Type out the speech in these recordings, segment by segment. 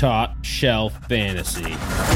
Top Shelf Fantasy.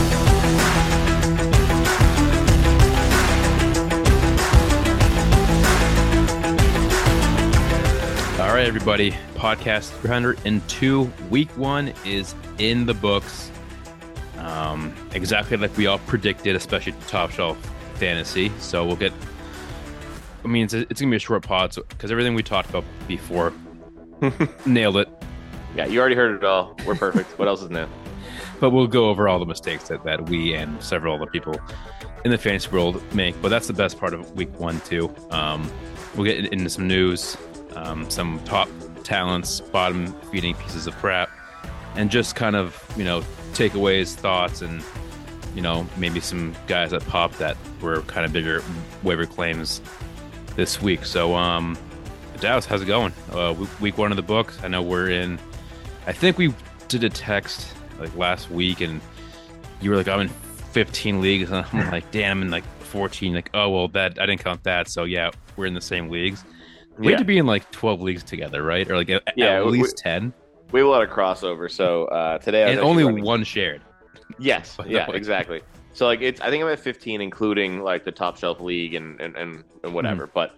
All right, everybody. Podcast 302. Week 1 is in the books. Exactly like we all predicted, especially Top Shelf Fantasy. So we'll get. I mean, it's going to be a short pod because everything we talked about before nailed it. Yeah, you already heard it all. We're perfect. What else is new? But we'll go over all the mistakes that we and several other people in the fantasy world make. But that's the best part of week 1 too. We'll get into some news, some top talents, bottom feeding pieces of crap, and just kind of, takeaways, thoughts, and, maybe some guys that popped that were kind of bigger waiver claims this week. So, Dallas, how's it going? Week 1 of the books. I know I think we did a text like last week, and you were like, I'm in 15 leagues, and I'm like, damn, I'm in like 14. Like, oh, well, that I didn't count that. So yeah, we're in the same leagues. We had to be in like 12 leagues together, right? Or like at least 10. We have a lot of crossover. So today I was and only one shared. Yes, yeah, exactly. So like I think I'm at 15, including like the Top Shelf League and whatever. But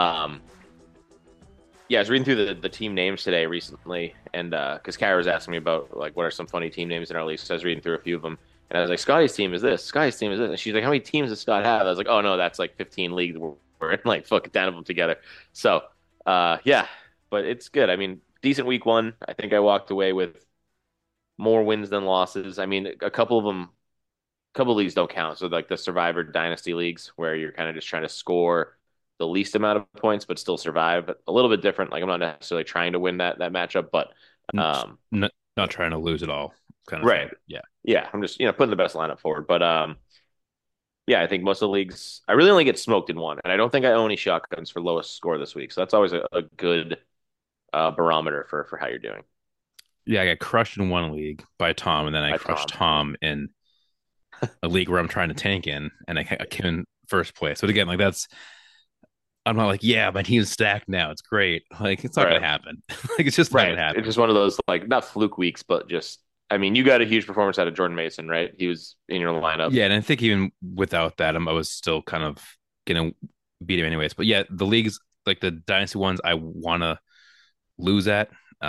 yeah, I was reading through the team names today recently, and because Kara was asking me about like what are some funny team names in our league, so I was reading through a few of them, and I was like, Scotty's team is this, Scotty's team is this, and she's like, how many teams does Scott have? I was like, oh no, that's like 15 leagues. We're in like fucking 10 of them together. So yeah, but it's good. I mean, decent week 1. I think I walked away with more wins than losses. I mean, a couple of leagues don't count. So like the Survivor Dynasty leagues where you're kind of just trying to score the least amount of points but still survive. But a little bit different. Like I'm not necessarily trying to win that matchup, but not trying to lose at all. Kind of right. Thing. Yeah. Yeah. I'm just putting the best lineup forward. But yeah, I think most of the leagues I really only get smoked in one, and I don't think I own any shotguns for lowest score this week. So that's always a good barometer for how you're doing. Yeah, I got crushed in one league by Tom, and then I crushed Tom in a league where I'm trying to tank in, and I came in first place. But again, like I'm not like, yeah, my team's stacked now. It's great. Like, it's not going to happen. Like, it's just not going to happen. It's just one of those, like, not fluke weeks, but just, I mean, you got a huge performance out of Jordan Mason, right? He was in your lineup. Yeah, and I think even without that, I was still kind of going to beat him anyways. But yeah, the leagues, like the dynasty ones, I want to lose at.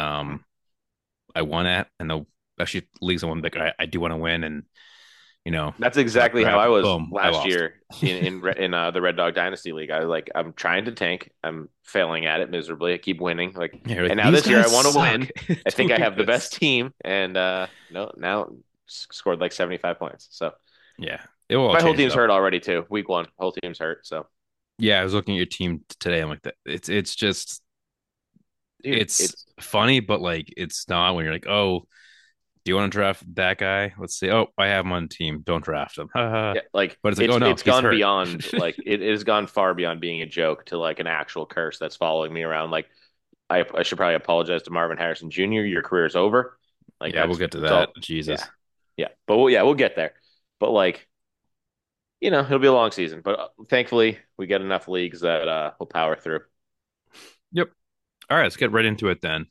I won at, and the actually leagues I want, like, I do want to win, and that's exactly how I was last I year in the Red Dog Dynasty League. I was like, I'm trying to tank. I'm failing at it miserably. I keep winning. Like, and now this year I want to win. I think I have the best team, and no, now scored like 75 points. So yeah, my whole team's hurt already too. Week 1, whole team's hurt. So yeah, I was looking at your team today. I'm like, that it's just, dude, it's funny, but like it's not when you're like, oh, do you want to draft that guy? Let's see. Oh, I have him on the team. Don't draft him. Yeah, like, but it's like, oh no, it's gone beyond like it has gone far beyond being a joke to like an actual curse that's following me around. Like I should probably apologize to Marvin Harrison Jr. Your career is over. Like, yeah, we'll get to that. Jesus. Yeah. But we'll get there. But like, it'll be a long season. But thankfully, we get enough leagues that we'll power through. Yep. All right, let's get right into it then.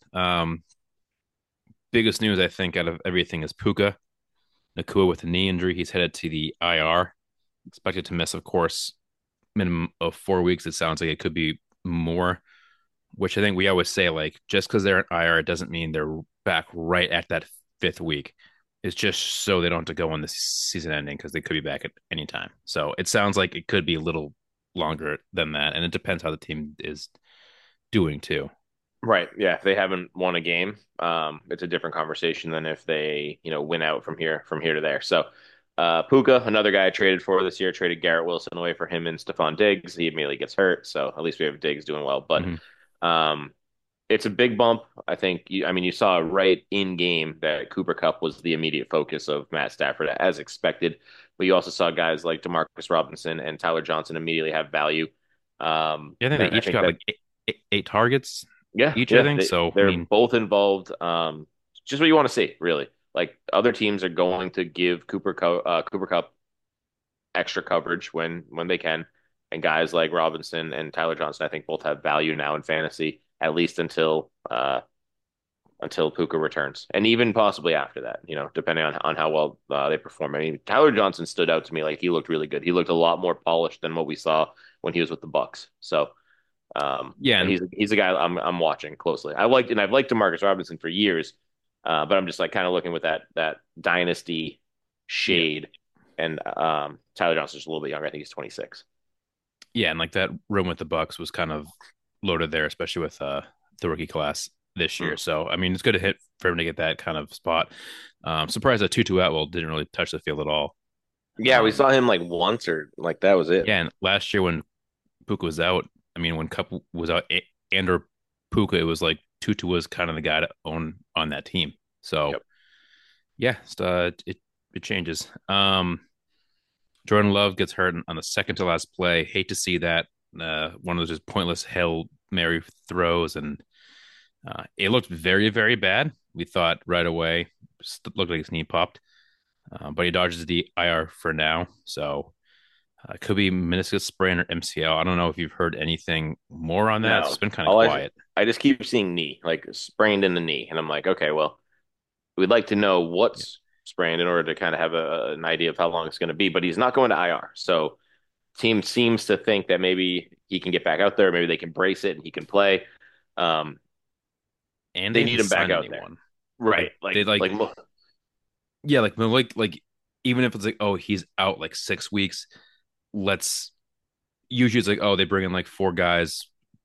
Biggest news, I think, out of everything is Puka Nacua with a knee injury. He's headed to the IR. Expected to miss, of course, minimum of 4 weeks. It sounds like it could be more, which I think we always say, like, just because they're in IR, it doesn't mean they're back right at that 5th week. It's just so they don't have to go on the season ending, because they could be back at any time. So it sounds like it could be a little longer than that, and it depends how the team is doing too. Right. Yeah. If they haven't won a game, it's a different conversation than if they, win out from here to there. So, Puka, another guy I traded for this year, traded Garrett Wilson away for him and Stephon Diggs. He immediately gets hurt. So at least we have Diggs doing well, but, it's a big bump. I think you saw right in game that Cooper Kupp was the immediate focus of Matt Stafford as expected, but you also saw guys like Demarcus Robinson and Tyler Johnson immediately have value. Yeah, I think they each got like eight targets. Yeah, each, I think. So they're both involved. Just what you want to see, really. Like, other teams are going to give Cooper Kupp extra coverage when they can, and guys like Robinson and Tyler Johnson, I think, both have value now in fantasy, at least until until Puka returns, and even possibly after that, depending on how well they perform. I mean, Tyler Johnson stood out to me like he looked really good. He looked a lot more polished than what we saw when he was with the Bucks. So, Yeah, and and he's a guy I'm watching closely. I've liked Demarcus Robinson for years, but I'm just like kind of looking with that dynasty yeah, shade. And Tyler Johnson's a little bit younger. I think he's 26. yeah, and like that room with the Bucks was kind of loaded there, especially with the rookie class this year. Mm. So I mean, it's good to hit for him to get that kind of spot. Surprised that Tutu Atwell didn't really touch the field at all. Yeah, we Um, saw him like once or like that was it. yeah, and last year when Puka was out, I mean, when Cup was out and or Puka, it was like Tutu was kind of the guy to own on that team. So Yep. yeah, it changes. Jordan Love gets hurt on the second to last play. Hate to see that. One of those just pointless Hail Mary throws, and it looked very, very bad. We thought right away, looked like his knee popped, but he dodges the IR for now. So it could be meniscus sprain or MCL. I don't know if you've heard anything more on that. It's No, been kind of all I quiet. I just keep seeing knee, like sprained in the knee, and I'm like, okay, well, we'd like to know Yeah. what's sprained in order to kind of have an idea of how long it's going to be. But he's not going to IR, so team seems to think that maybe he can get back out there, maybe they can brace it and he can play. Um, And they they haven't need him back signed out there, anyone. right? Like they like yeah, like even if it's like, oh, he's out like 6 weeks, let's usually it's like, oh, they bring in like four guys,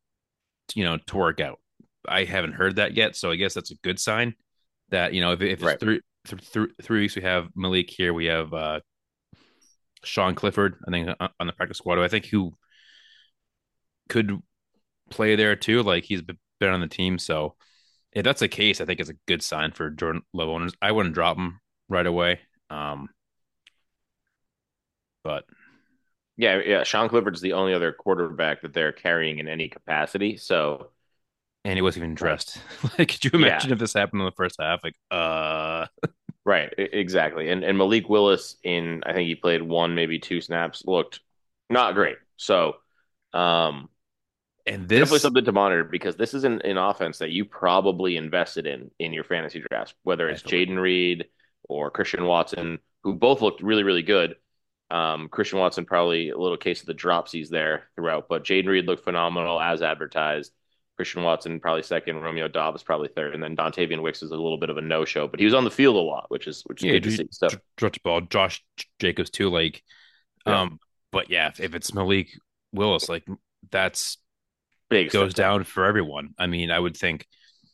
to work out. I haven't heard that yet, so I guess that's a good sign that if it's right. 3 weeks, we have Malik here, we have Sean Clifford, I think on the practice squad, I think who could play there too. Like he's been on the team, so if that's the case, I think it's a good sign for Jordan Love owners. I wouldn't drop him right away, but Yeah, yeah. Sean Clifford's the only other quarterback that they're carrying in any capacity. So, and he wasn't even like, dressed. Like, could you yeah, imagine if this happened in the first half? Like, right, exactly. And Malik Willis in I think he played one, maybe two snaps, looked not great. So, um, and definitely this, something to monitor because this is an offense that you probably invested in your fantasy drafts, whether it's absolutely, Jaden Reed or Christian Watson, who both looked really, really good. Christian Watson probably a little case of the dropsies there throughout, but Jaden Reed looked phenomenal as advertised. Christian Watson probably second, Romeo Dobbs probably third, and then Dontavian Wicks is a little bit of a no-show, but he was on the field a lot, which is yeah, good to see. So stretch ball, Josh Jacobs too. Like, yeah, but yeah, if it's Malik Willis, like that's big goes step down. down for everyone. I mean, I would think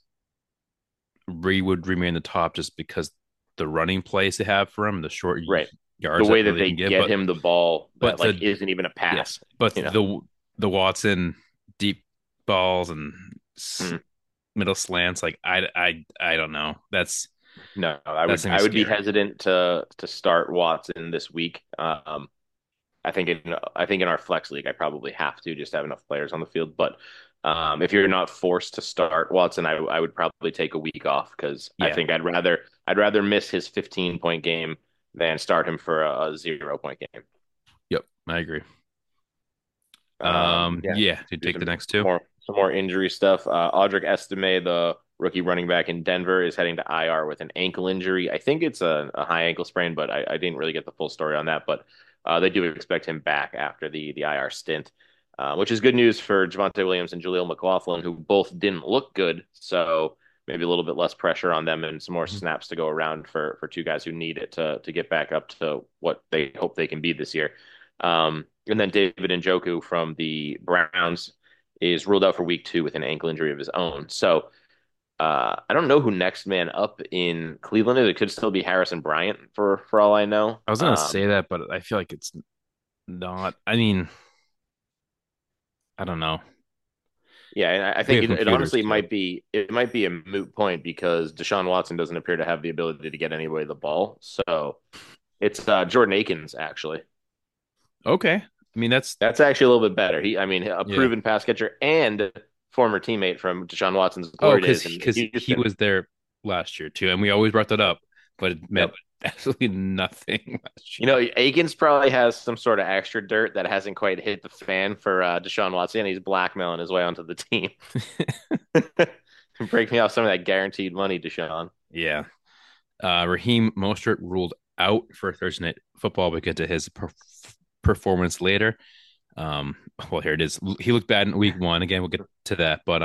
Reed would remain the top just because the running plays they have for him, the short Right. The yards way that that they they can get, get him the ball that but like the isn't even a yeah, pass, but you know. the Watson deep balls and Mm. middle slants, like I don't know. No, That's gonna be I would be scary. hesitant to start Watson this week. I think in our flex league, I probably have to just have enough players on the field. But if you're not forced to start Watson, I would probably take a week off because I Yeah. think I'd rather miss his 15-point game than start him for a 0-point game. Yep. I agree. Yeah, Yeah. To do take the next two. some more injury stuff. Audric Estime, the rookie running back in Denver, is heading to IR with an ankle injury. I think it's a high ankle sprain, but I didn't really get the full story on that. But they do expect him back after the IR stint, which is good news for Javonte Williams and Jaleel McLaughlin, who both didn't look good. So maybe a little bit less pressure on them and some more Mhm. snaps to go around for two guys who need it to get back up to what they hope they can be this year. And then David Njoku from the Browns is ruled out for week 2 with an ankle injury of his own. So I don't know who next man up in Cleveland is. It could still be Harrison Bryant for all I know. I was gonna say that, but I feel like it's not. I mean, I don't know. Yeah, and I We think have it computers, honestly so might be a moot point because Deshaun Watson doesn't appear to have the ability to get anybody the ball. So it's Jordan Akins actually. okay. I mean, that's That's actually a little bit better. I mean, a yeah. proven pass catcher and former teammate from Deshaun Watson's Oh, glory days in he Houston. was there last year too, and we always brought that Yep. up, but it meant Yep. absolutely nothing last You year. know, Akins probably has some sort of extra dirt that hasn't quite hit the fan for Deshaun Watson. He's blackmailing his way onto the team. Break me off some of that guaranteed money, Deshaun. Yeah. Raheem Mostert ruled out for Thursday Night Football because of his performance later. Well, here it is. He looked bad in week one. Again, we'll get to that. But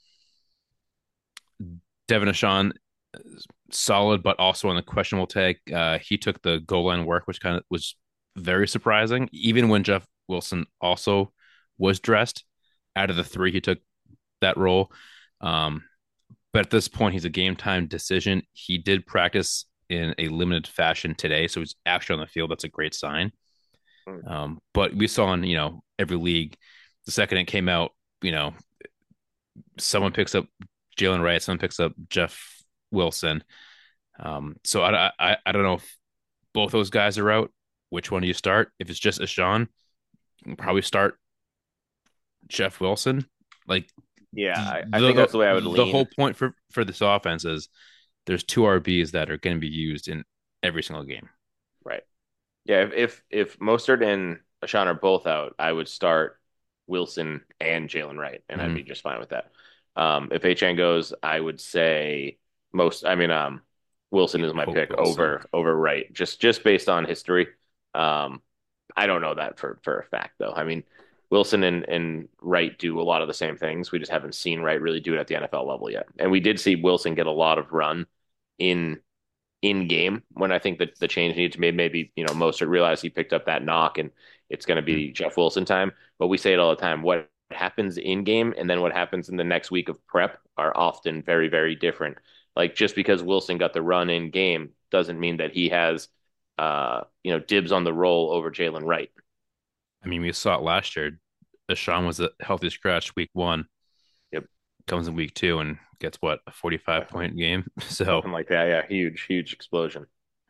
Devin Ashawn, solid, but also on the questionable tag. He took the goal line work, which kind of was very surprising. Even when Jeff Wilson also was dressed, out of the three, he took that role. Um, but at this point, he's a game time decision. He did practice in a limited fashion today, so he's actually on the field. That's a great sign. But we saw in every league, the second it came out, you know, someone picks up Jalen Wright, someone picks up Jeff Wilson. So I don't know if both those guys are out. Which one do you start? If it's just Ashawn, you can probably start Jeff Wilson. Like Yeah, I the think that's the way I would the lean. whole point for this offense is there's two RBs that are going to be used in every single game. Right. Yeah, if Mostert and Ashawn are both out, I would start Wilson and Jalen Wright, and I'd be Mm-hmm. just fine with that. If HN goes, I would say Wilson Yeah, is my Hope pick Wilson. over Wright, just based on history. Um, I don't know that for a fact though. I mean, Wilson and Wright do a lot of the same things. We just haven't seen Wright really do it at the NFL level yet. And we did see Wilson get a lot of run in in game when I think that the change needs to be made. Maybe, Mostert realized he picked up that knock and it's going to be Jeff Wilson time. But we say it all the time. What happens in game and then what happens in the next week of prep are often very, very different. Like just because Wilson got the run in game doesn't mean that he has, dibs on the roll over Jalen Wright. I mean, we saw it last year. Ashawn was a healthy scratch week one, Yep. comes in week two and gets what, a 45-point game. So Something like that. Yeah. Huge, huge explosion.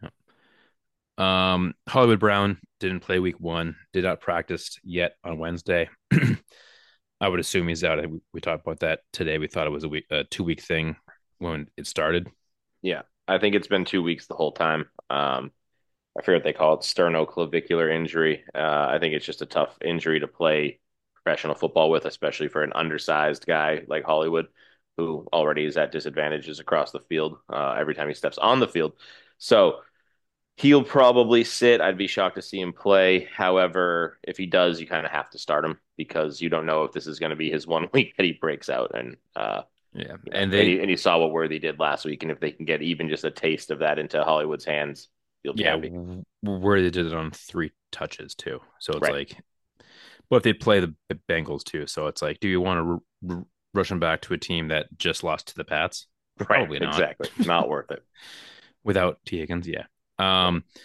Hollywood Brown didn't play week one, did not practice yet on Wednesday. I would assume he's out. We talked about that today. We thought it was a 2 week thing when it started. Yeah. I think it's been 2 weeks the whole time. I forget what they call it, sternoclavicular injury. I think it's just a tough injury to play professional football with, especially for an undersized guy like Hollywood, who already is at disadvantages across the field every time he steps on the field. So he'll probably sit. I'd be shocked to see him play. However, if he does, you kind of have to start him because you don't know if this is going to be his one week that he breaks out. And Yeah, you know, and and they you saw what Worthy did last week, and if they can get even just a taste of that into Hollywood's hands, you'll be yeah happy. where they did it on 3 touches too. So it's Right. like, but if they play the Bengals too, so it's like, do you want to rush them back to a team that just lost to the Pats? Right, Probably not. exactly. Not worth it. Without T Higgins, yeah. Right. Um,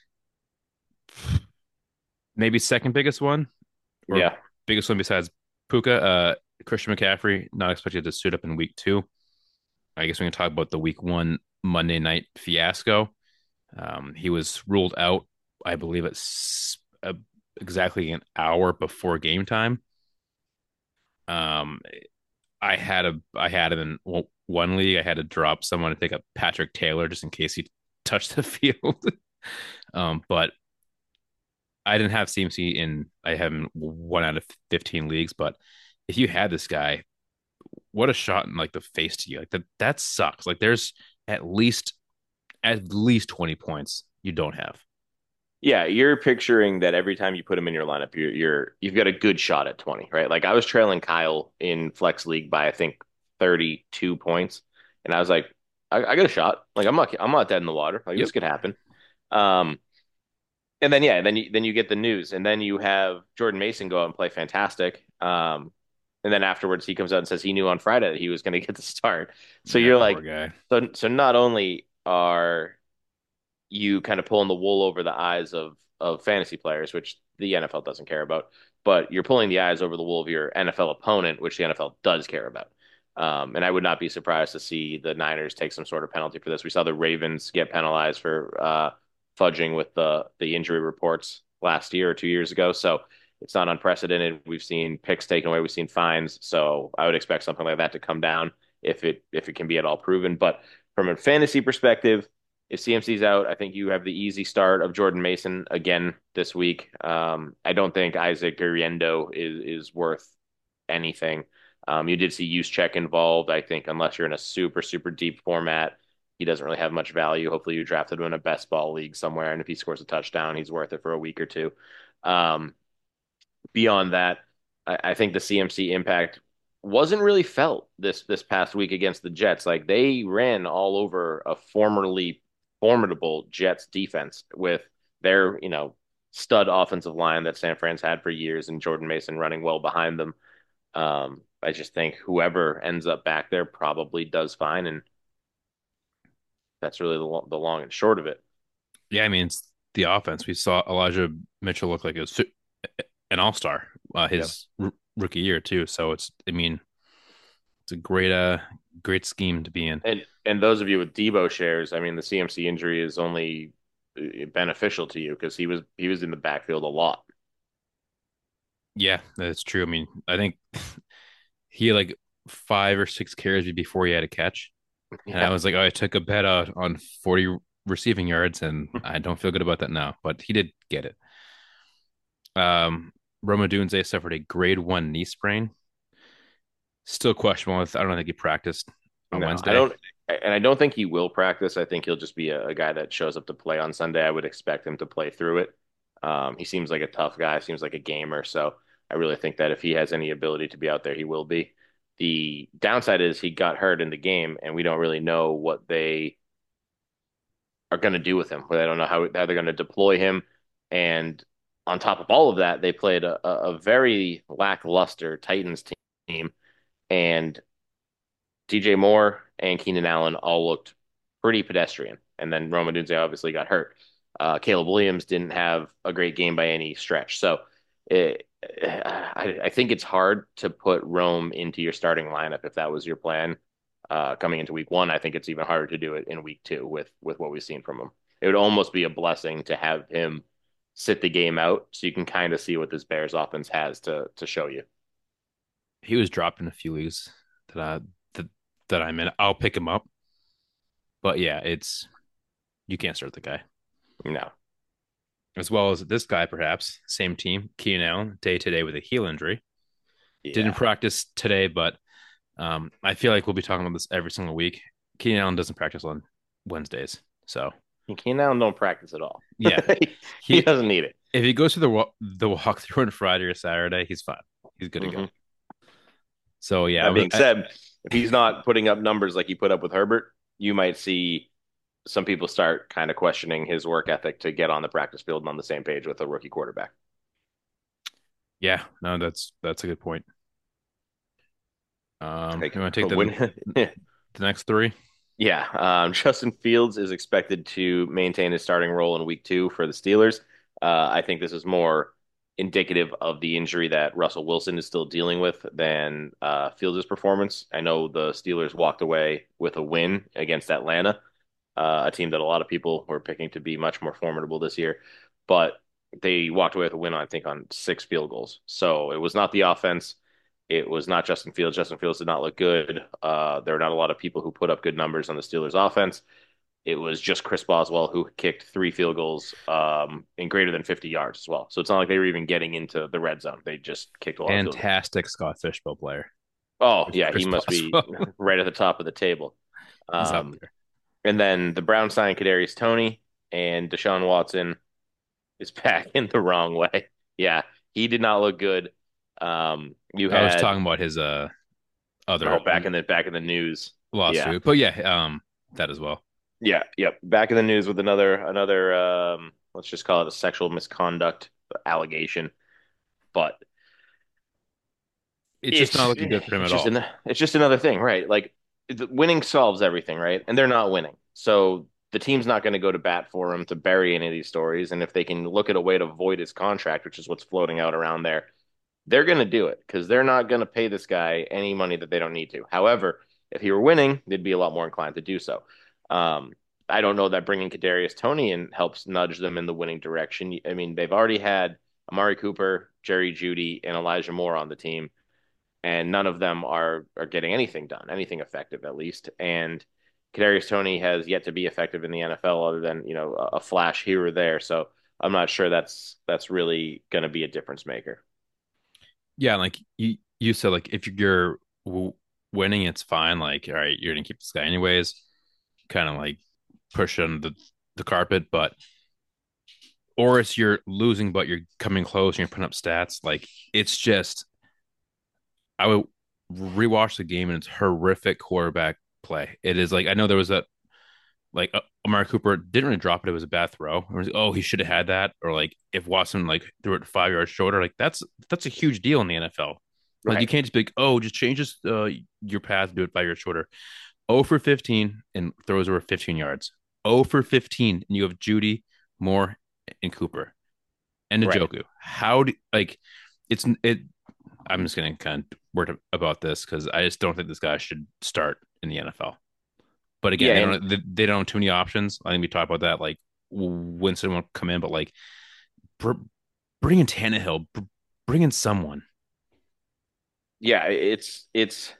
maybe second biggest one or Yeah. biggest one besides Puka. Christian McCaffrey not expected to suit up in week two. I guess we can talk about the week one Monday night fiasco. He was ruled out, I believe, exactly an hour before game time. Um, I had him in one league. I had to drop someone to take up Patrick Taylor just in case he touched the field. But I didn't have CMC in. I have him 1 out of 15 leagues. But if you had this guy, what a shot in like the face to you. Like that sucks. Like there's at least at least 20 points you don't have. Yeah, you're picturing that every time you put him in your lineup, you've got a good shot at 20, right? Like I was trailing Kyle in Flex League by I think 32 points, and I was like, I got a shot. Like I'm not dead in the water. Like Yep. this could happen. Um, and then yeah, then you get the news, and then you have Jordan Mason go out and play fantastic. And then afterwards he comes out and says he knew on Friday that he was going to get the start. So That you're poor like, guy. so not only are you kind of pulling the wool over the eyes of fantasy players, which the NFL doesn't care about, but you're pulling the eyes over the wool of your NFL opponent, which the NFL does care about. And I would not be surprised to see the Niners take some sort of penalty for this. We saw the Ravens get penalized for fudging with the injury reports last year or 2 years ago. So it's not unprecedented. We've seen picks taken away. We've seen fines. So I would expect something like that to come down if it can be at all proven. But from a fantasy perspective, if CMC's out, I think you have the easy start of Jordan Mason again this week. I don't think Isaac Guriendo is worth anything. You did see Juszczyk involved. I think unless you're in a super, super deep format, he doesn't really have much value. Hopefully you drafted him in a best ball league somewhere, and if he scores a touchdown, he's worth it for a week or two. Um, Beyond that, I think the CMC impact wasn't really felt this past week against the Jets. Like they ran all over a formerly formidable Jets defense with their, stud offensive line that San Fran's had for years and Jordan Mason running well behind them. I just think whoever ends up back there probably does fine, and that's really the long and short of it. Yeah, I mean, it's the offense. We saw Elijah Mitchell look like an all-star Yep. his rookie year too. So I mean, it's a great scheme to be in. And those of you with Debo shares, I mean, the CMC injury is only beneficial to you because he was in the backfield a lot. Yeah, that's true. I mean, I think he had like 5 or 6 carries before he had a catch, and I Yeah. was like, oh, I took a bet out on 40 receiving yards, and I don't feel good about that now. But he did get it. Roma Dunze suffered a grade 1 knee sprain. Still questionable. I don't think he practiced on No, I Wednesday. don't, and I don't think he will practice. I think he'll just be a guy that shows up to play on Sunday. I would expect him to play through it. He seems like a tough guy, seems like a gamer. So I really think that if he has any ability to be out there, he will be. The downside is he got hurt in the game, and we don't really know what they are going to do with him. Where they don't know how they're going to deploy him. And on top of all of that, they played a very lackluster Titans team, and DJ Moore and Keenan Allen all looked pretty pedestrian. And then Rome Odunze obviously got hurt. Caleb Williams didn't have a great game by any stretch. So I think it's hard to put Rome into your starting lineup if that was your plan coming into week one. I think it's even harder to do it in week two with what we've seen from him. It would almost be a blessing to have him sit the game out so you can kind of see what this Bears offense has to show you. He was dropped in a few leagues that I that, that I'm in. I'll pick him up, but yeah, it's you can't start the guy No. as well as this guy. Perhaps same team. Keenan Allen day today with a heel injury. Didn't Yeah. practice today, but I feel like we'll be talking about this every single week. Keenan Allen doesn't practice on Wednesdays, so Keenan Allen don't practice at all. yeah, He he doesn't need it. if he goes through the walkthrough on Friday or Saturday, he's fine. He's good to go. Hmm. So yeah, That being said, if he's not putting up numbers like he put up with Herbert, you might see some people start kind of questioning his work ethic to get on the practice field and on the same page with a rookie quarterback. yeah, no, that's a good point. Like You want to take when, the next three? yeah, Justin Fields is expected to maintain his starting role in week two for the Steelers. I think this is more indicative of the injury that Russell Wilson is still dealing with than Fields' performance. I know the Steelers walked away with a win against Atlanta, a team that a lot of people were picking to be much more formidable this year, but they walked away with a win, I think, on 6 field goals. So it was not the offense. It was not Justin Fields. Justin Fields did not look good. There were not a lot of people who put up good numbers on the Steelers offense. It was just Chris Boswell who kicked 3 field goals in greater than 50 yards as well. So it's not like they were even getting into the red zone. They just kicked a lot of field goals. Fantastic Scott Fishbowl player, Oh, yeah, he Chris must be Boswell. right at the top of the table. He's up Um, there. and then the Browns signed Kadarius Toney, and Deshaun Watson is back in the wrong way. Yeah, he did not look good. You I was had talking about his other back in the news. Yeah, lawsuit, but yeah, that as well. yeah, yep. Back in the news with another let's just call it a sexual misconduct allegation. But It's just not looking good for him it's at just all. it's just another thing, right? Like winning solves everything, right? And they're not winning, so the team's not going to go to bat for him to bury any of these stories. And if they can look at a way to void his contract, which is what's floating out around there, they're going to do it because they're not going to pay this guy any money that they don't need to. However, if he were winning, they'd be a lot more inclined to do so. Um, I don't know that bringing Kadarius Toney in helps nudge them in the winning direction. I mean, they've already had Amari Cooper, Jerry Jeudy, and Elijah Moore on the team, and none of them are getting anything done, anything effective at least. And Kadarius Toney has yet to be effective in the NFL, other than a flash here or there. So I'm not sure that's really going to be a difference maker. Yeah, like you said, like if you're w- winning, it's fine. Like, all right, you're gonna keep this guy anyways. Kind of like push it under the carpet, but or it's you're losing, but you're coming close and you're putting up stats. Like, it's just I would rewatch the game and it's horrific quarterback play. It is like I know there was a like Amari Cooper didn't really drop it. It was a bad throw. It was like, oh, he should have had that. Or like if Watson like threw it 5 yards shorter, like that's a huge deal in the NFL. Like you Right. can't just be like, oh, just change this, your path, do it 5 yards shorter. 0 for 15 and throws over 15 yards. 0 for 15 and you have Judy, Moore, and Cooper and Right. Njoku. How do like it's it? I'm just gonna kind of work about this because I just don't think this guy should start in the NFL. But again, Yeah, and they don't have too many options. I think we talked about that. Like Winston won't come in, but like br- bring in Tannehill, bring in someone. yeah, it's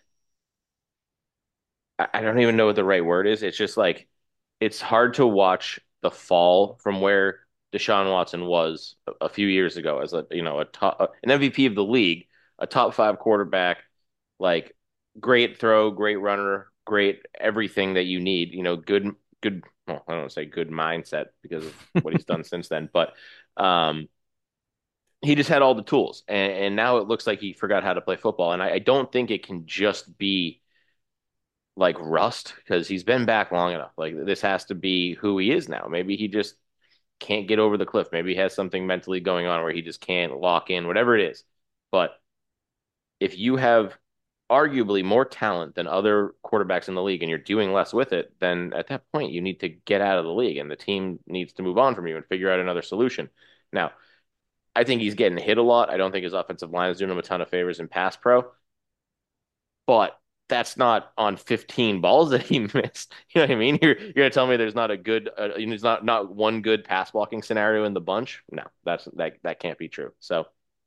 I don't even know what the right word is. It's just like it's hard to watch the fall from where Deshaun Watson was a few years ago as a top an MVP of the league, a top five quarterback, like great throw, great runner, great everything that you need. Good. Well, I don't want to say good mindset because of what he's done since then, but um, he just had all the tools, and now it looks like he forgot how to play football. And I don't think it can just be like rust because he's been back long enough. Like this has to be who he is now. Maybe he just can't get over the cliff. Maybe he has something mentally going on where he just can't lock in, whatever it is. But if you have arguably more talent than other quarterbacks in the league and you're doing less with it, then at that point you need to get out of the league and the team needs to move on from you and figure out another solution. Now, I think he's getting hit a lot. I don't think his offensive line is doing him a ton of favors in pass pro, but that's not on 15 balls that he missed. You know what I mean? You're gonna tell me there's not a good, there's not one good pass blocking scenario in the bunch? No, that can't be true. So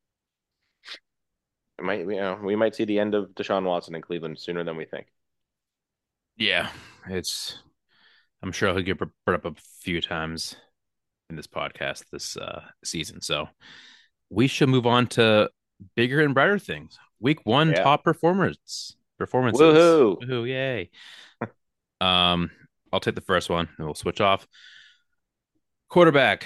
we might see the end of Deshaun Watson in Cleveland sooner than we think. Yeah, it's. I'm sure he'll get brought up a few times in this podcast this season. So we should move on to bigger and brighter things. Week one Yeah. top performances. Woohoo! Woohoo! Yay! Um, I'll take the first one and we'll switch off. Quarterback,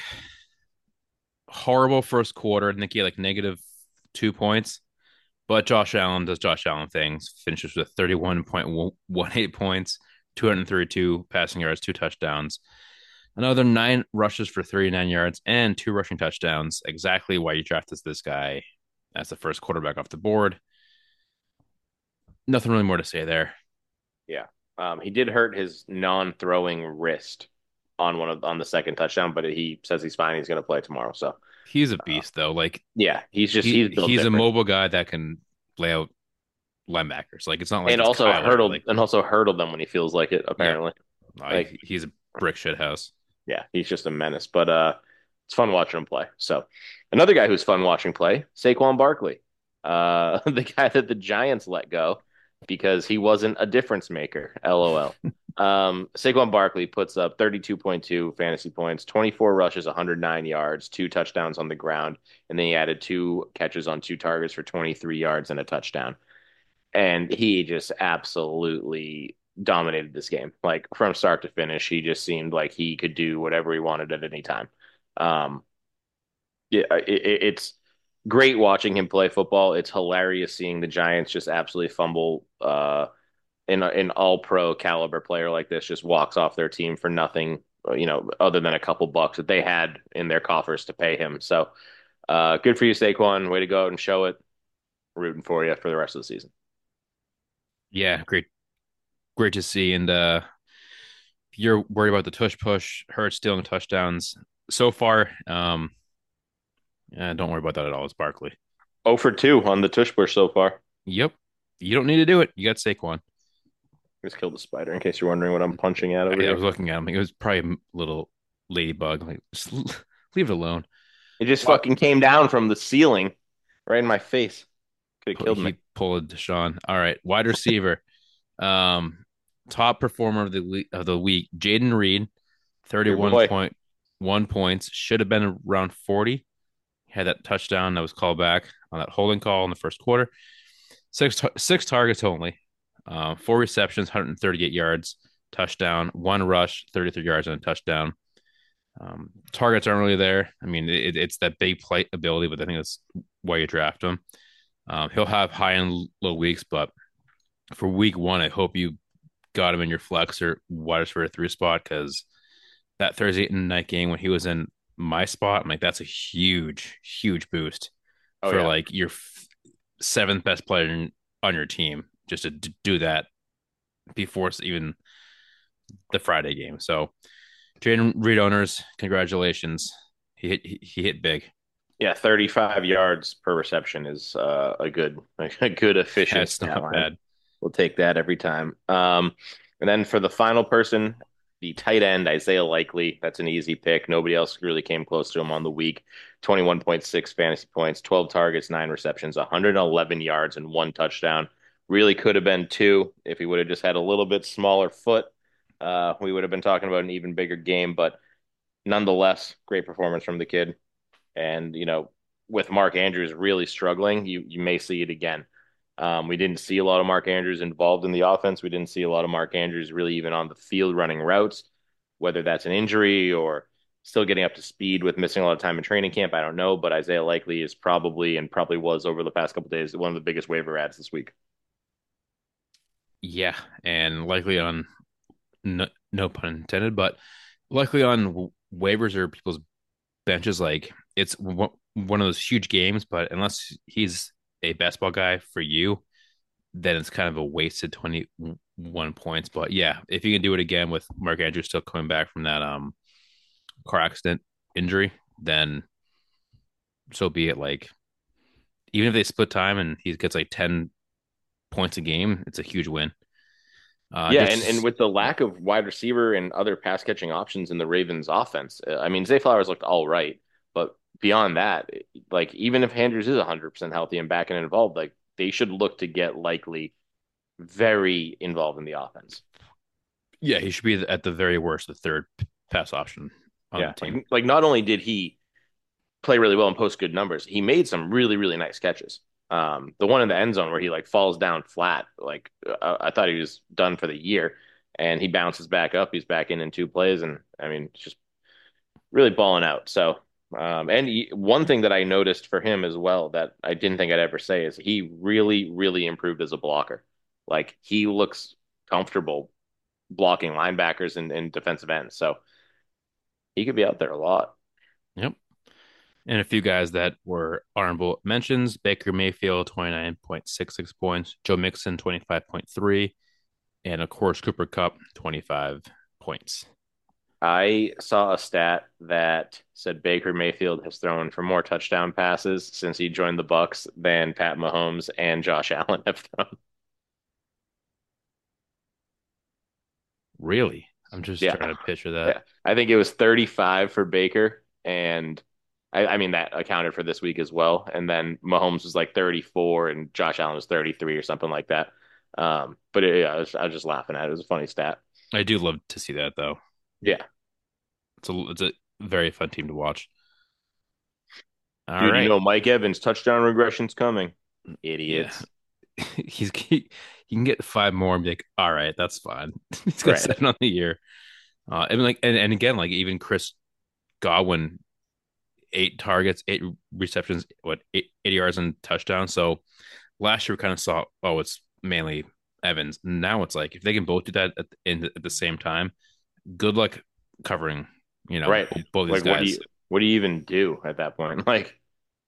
horrible first quarter. I think he had like negative 2 points. But Josh Allen does Josh Allen things. Finishes with 31.18 points, 232 passing yards, two touchdowns. Another 9 rushes for 39 yards and two rushing touchdowns. Exactly why you drafted this guy as the first quarterback off the board. Nothing really more to say there. Yeah. He did hurt his non-throwing wrist on the second touchdown, but he says he's fine. He's going to play tomorrow. So, He's a uh, beast though. Like yeah, he he's built he's a different, mobile guy that can lay out linebackers. Like it's not like and it's Kyler. Like also hurdled them when he feels like it. yeah, Apparently, like he's a brick shit house. yeah, he's just a menace. But it's fun watching him play. So, another guy who's fun watching play, Saquon Barkley, the guy that the Giants let go because he wasn't a difference maker. LOL. Saquon Barkley puts up 32.2 fantasy points, 24 rushes, 109 yards, two touchdowns on the ground, and then he added two catches on two targets for 23 yards and a touchdown. And he just absolutely dominated this game. Like from start to finish, he just seemed like he could do whatever he wanted at any time. Um, yeah, it's great watching him play football. It's hilarious seeing the Giants just absolutely fumble. An all pro caliber player like this just walks off their team for nothing, other than a couple bucks that they had in their coffers to pay him. So, good for you, Saquon. Way to go out and show it. Rooting for you for the rest of the season. Yeah, great to see. And if you're worried about the tush push, Hurts stealing touchdowns so far. Don't worry about that at all. It's Barkley. 0 for 2 on the tush push so far. Yep. You don't need to do it. You got Saquon. Just killed the spider in case you're wondering what I'm punching at over I was here. looking at him. It was probably a little ladybug. Like, just leave it alone. It just What? fucking came down from the ceiling right in my face. Could have killed me. He pulled Deshaun. All right. Wide receiver. Um, top performer of the week. Jaden Reed, Your boy. 31.1 points. Should have been around 40. Had that touchdown that was called back on that holding call in the first quarter. Six targets only, four receptions, 138 yards, touchdown, one rush, 33 yards and a touchdown. Targets aren't really there. I mean, it's that big play ability, but I think that's why you draft him. He'll have high and low weeks, but for week one, I hope you got him in your flex or wide receiver three spot because that Thursday night game when he was in my spot, I'm like, that's a huge, huge boost Oh for yeah. like your seventh best player on your team just to do that before even the Friday game. So, Jaden Reed owners, congratulations. He hit big. Yeah, 35 yards per reception is a good efficient That's stat not line. bad. We'll take that every time. And then for the final person, the tight end, Isaiah Likely. That's an easy pick. Nobody else really came close to him on the week. 21.6 fantasy points, 12 targets, nine receptions, 111 yards, and one touchdown. Really could have been two if he would have just had a little bit smaller foot. We would have been talking about an even bigger game, but nonetheless, great performance from the kid. And, with Mark Andrews really struggling, you may see it again. We didn't see a lot of Mark Andrews involved in the offense. We didn't see a lot of Mark Andrews really even on the field running routes, whether that's an injury or still getting up to speed with missing a lot of time in training camp. I don't know, but Isaiah Likely is probably and probably was over the past couple of days one of the biggest waiver ads this week. Yeah, and likely on no pun intended, but likely on waivers or people's benches. Like it's one of those huge games, but unless he's a best ball guy for you, then it's kind of a wasted 21 points. But yeah, if you can do it again with Mark Andrews still coming back from that car accident injury, then so be it. Like even if they split time and he gets like 10 points a game, it's a huge win. Yeah, and Just with the lack of wide receiver and other pass catching options in the Ravens offense, I mean, Zay Flowers looked all right, but beyond that, like even if Andrews is 100% healthy and back and involved, like they should look to get Likely very involved in the offense. yeah, he should be at the very worst the third pass option on the Yeah, team. like not only did he play really well and post good numbers, he made some really really nice catches. The one in the end zone where he like falls down flat, like I thought he was done for the year, and he bounces back up. He's back in two plays, and I mean, it's just really balling out. So, one thing that I noticed for him as well that I didn't think I'd ever say is he really, really improved as a blocker. Like he looks comfortable blocking linebackers and defensive ends. So he could be out there a lot. Yep. And a few guys that were honorable mentions: Baker Mayfield, 29.66 points, Joe Mixon, 25.3, and of course, Cooper Cup, 25 points. I saw a stat that said Baker Mayfield has thrown for more touchdown passes since he joined the Bucks than Pat Mahomes and Josh Allen have thrown. Really? I'm just Yeah. trying to picture that. Yeah. I think it was 35 for Baker, and I mean that accounted for this week as well. And then Mahomes was like 34 and Josh Allen was 33 or something like that. But yeah, I was just laughing at it. It was a funny stat. I do love to see that, though. Yeah. It's a very fun team to watch. All Dude, right. Mike Evans touchdown regression's coming. Yeah. Idiots. He can get five more and be like, all right, that's fine. He's got Right. seven on the year. And again, like even Chris Godwin, eight targets, eight receptions, 80 yards and touchdown. So last year we kind of saw, oh, it's mainly Evans. Now it's like if they can both do that at the same time, good luck covering, Right. both these Like guys. what do you even do at that point? Like,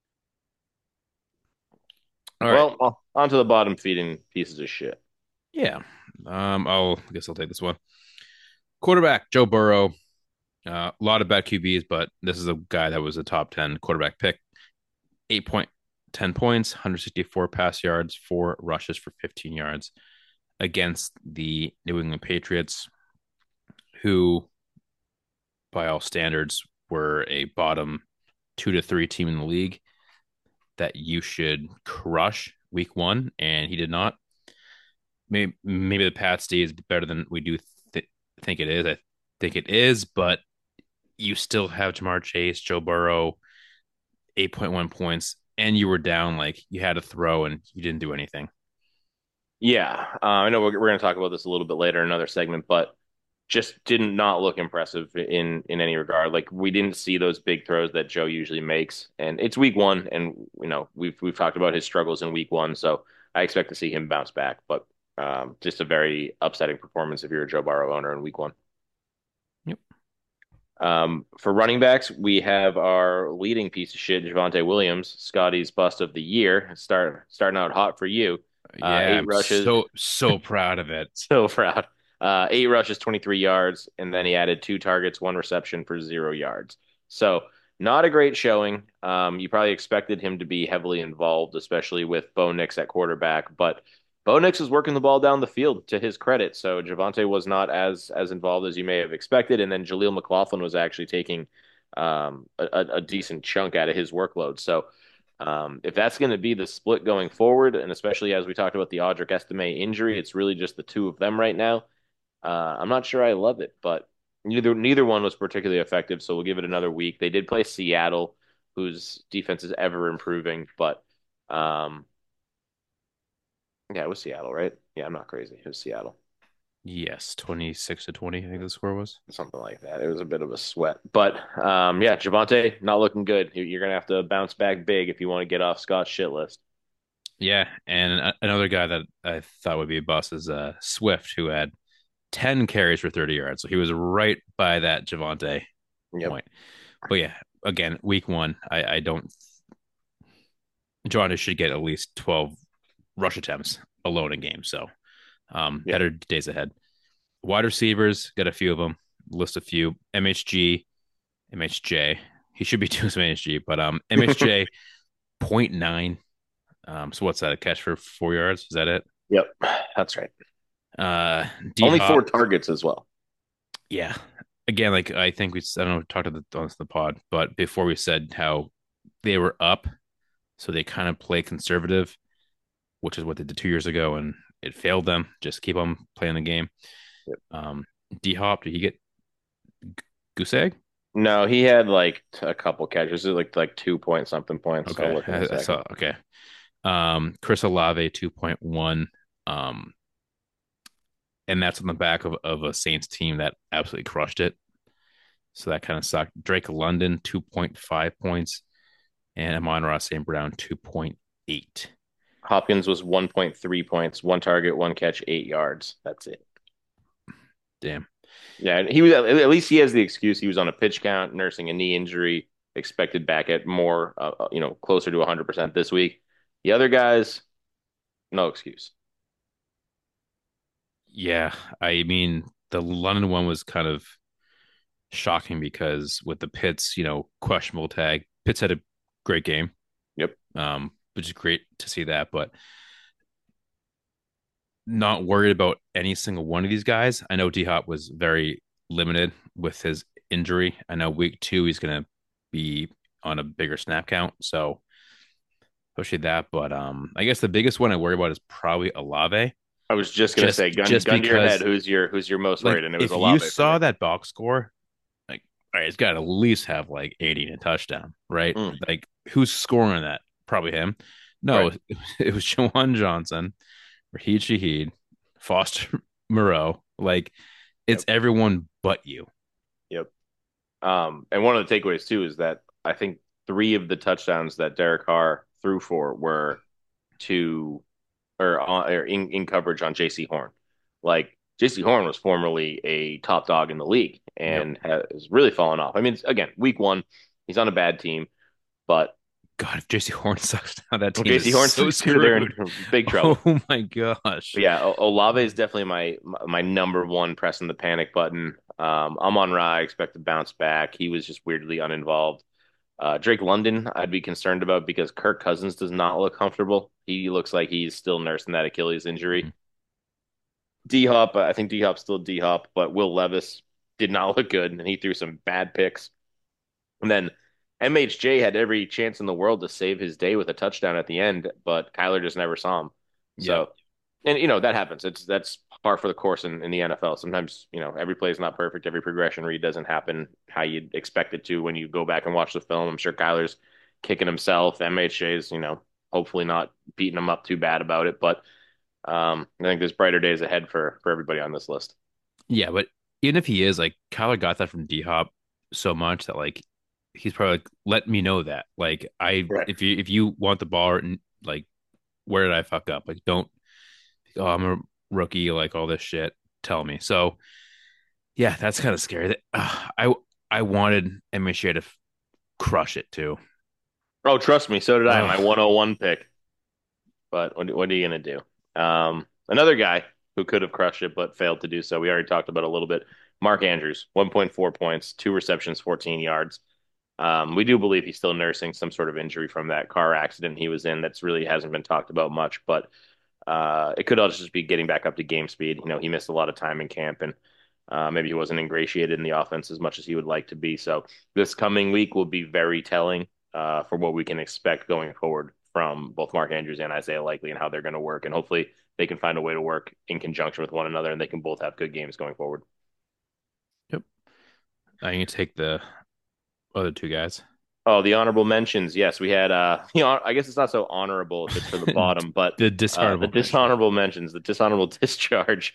All right, well, onto the bottom feeding pieces of shit. yeah. I guess I'll take this one. Quarterback Joe Burrow. A lot of bad QBs, but this is a guy that was a top 10 quarterback pick. 8.10 points, 164 pass yards, four rushes for 15 yards against the New England Patriots, who, by all standards, were a bottom 2 to 3 team in the league that you should crush week one, and he did not. Maybe the Pats D is better than we do think it is. I think it is, but you still have Jamar Chase, Joe Burrow, 8.1 points, and you were down like you had to throw and you didn't do anything. Yeah, I know we're going to talk about this a little bit later in another segment, but just did not look impressive in any regard. Like we didn't see those big throws that Joe usually makes, and it's week one, and we've talked about his struggles in week one, so I expect to see him bounce back. But just a very upsetting performance if you're a Joe Burrow owner in week one. Yep. For running backs, we have our leading piece of shit, Javonte Williams, Scotty's bust of the year, starting out hot for you. Yeah, Eight I'm rushes, so proud of it. so proud. Eight rushes, 23 yards, and then he added two targets, one reception for 0 yards. So not a great showing. You probably expected him to be heavily involved, especially with Bo Nix at quarterback, but Bo Nix was working the ball down the field to his credit. So Javonte was not as involved as you may have expected, and then Jaleel McLaughlin was actually taking a decent chunk out of his workload. So if that's going to be the split going forward, and especially as we talked about the Audric Estime injury, it's really just the two of them right now. I'm not sure I love it, but neither one was particularly effective. So we'll give it another week. They did play Seattle, whose defense is ever improving, but um, yeah, it was Seattle, right? Yeah, I'm not crazy. It was Seattle, Yes, 26-20, I think the score was. something like that. It was a bit of a sweat, but yeah, Javante not looking good. You're gonna have to bounce back big if you want to get off Scott's shit list. Yeah, and another guy that I thought would be a bust is Swift, who had 10 carries for 30 yards. So he was right by that Javante Yep. point. But yeah, again, week one, I don't Javante should get at least 12 rush attempts alone in games. So Yep. better days ahead. Wide receivers, got a few of them. List a few. MHG, MHJ. He should be doing some MHG, but MHJ 0.9. So what's that? A catch for 4 yards? Is that it? Yep. That's right. D Only four Hop, targets as well. yeah. Again, like I think I don't know, talked to on the pod, but before we said how they were up, so they kind of play conservative, which is what they did 2 years ago, and it failed them. Just keep on playing the game. Yep. Um, D Hop, did he get goose egg? No, he had like a couple catches, like 2 point something points. I'll Okay, look in a I second. saw. Okay, Chris Olave 2.1. And that's on the back of a Saints team that absolutely crushed it. So that kind of sucked. Drake London 2.5 points, and Amon-Ra St. Brown 2.8. Hopkins was 1.3 points, one target, one catch, 8 yards. That's it. Damn. Yeah, and he was at least he has the excuse. He was on a pitch count, nursing a knee injury, expected back at more, closer to 100% this week. The other guys, no excuse. Yeah, I mean the London one was kind of shocking because with the Pitts, questionable tag. Pitts had a great game, Yep. which is great to see that, but not worried about any single one of these guys. I know D Hop was very limited with his injury. I know week two he's going to be on a bigger snap count, so especially that. But I guess the biggest one I worry about is probably Olave, I was just gonna just say, just gun to your head, because who's your most like worried, and it was if you Olave for me. saw that box score, like all right, it's got to at least have like 80 and a touchdown, right? Mm, Like who's scoring that? Probably him. right. No, it was Jawan Johnson, Raheed Shaheed, Foster Moreau. Like it's Yep. everyone but you. Yep. And one of the takeaways too is that I think three of the touchdowns that Derek Carr threw for were to or in coverage on J.C. Horn. Like J.C. Horn was formerly a top dog in the league Yep. and has really fallen off. I mean, again, week one, he's on a bad team, but God, if JC Horn sucks now, that team J.C. is Horn so sucks too. They're screwed. in big trouble. Oh my gosh. But yeah, Olave is definitely my number one pressing the panic button. Amon-Ra, I expect to bounce back. He was just weirdly uninvolved. Drake London, I'd be concerned about because Kirk Cousins does not look comfortable. He looks like he's still nursing that Achilles injury. Mhm. D Hop, I think D Hop's still D Hop, but Will Levis did not look good, and he threw some bad picks. And then MHJ had every chance in the world to save his day with a touchdown at the end, but Kyler just never saw him. Yep. So, and that happens. That's par for the course in the NFL. Sometimes every play is not perfect. Every progression read doesn't happen how you'd expect it to when you go back and watch the film. I'm sure Kyler's kicking himself. MHJ's hopefully not beating him up too bad about it, but I think there's brighter days ahead for everybody on this list. Yeah, but even if he is, like, Kyler got that from D Hop so much that, like, he's probably like, let me know that. Like, Right. if you want the ball, and like, where did I fuck up? Like, don't, oh, I'm a rookie, like all this shit. Tell me. So yeah, that's kind of scary. I wanted MHA to crush it too. Oh, trust me, so did I. My Ugh. 101 pick. But what are you gonna do? Another guy who could have crushed it but failed to do so. We already talked about a little bit. Mark Andrews, 1.4 points, 2 receptions, 14 yards. We do believe he's still nursing some sort of injury from that car accident he was in. That's really hasn't been talked about much, but it could also just be getting back up to game speed. You know, he missed a lot of time in camp, and maybe he wasn't ingratiated in the offense as much as he would like to be. So this coming week will be very telling for what we can expect going forward from both Mark Andrews and Isaiah Likely and how they're going to work. And hopefully they can find a way to work in conjunction with one another and they can both have good games going forward. Yep. I can take the other two guys. Oh, the honorable mentions. Yes, we had I guess it's not so honorable if it's for the bottom, but The the dishonorable mention. dishonorable mentions, the dishonorable discharge.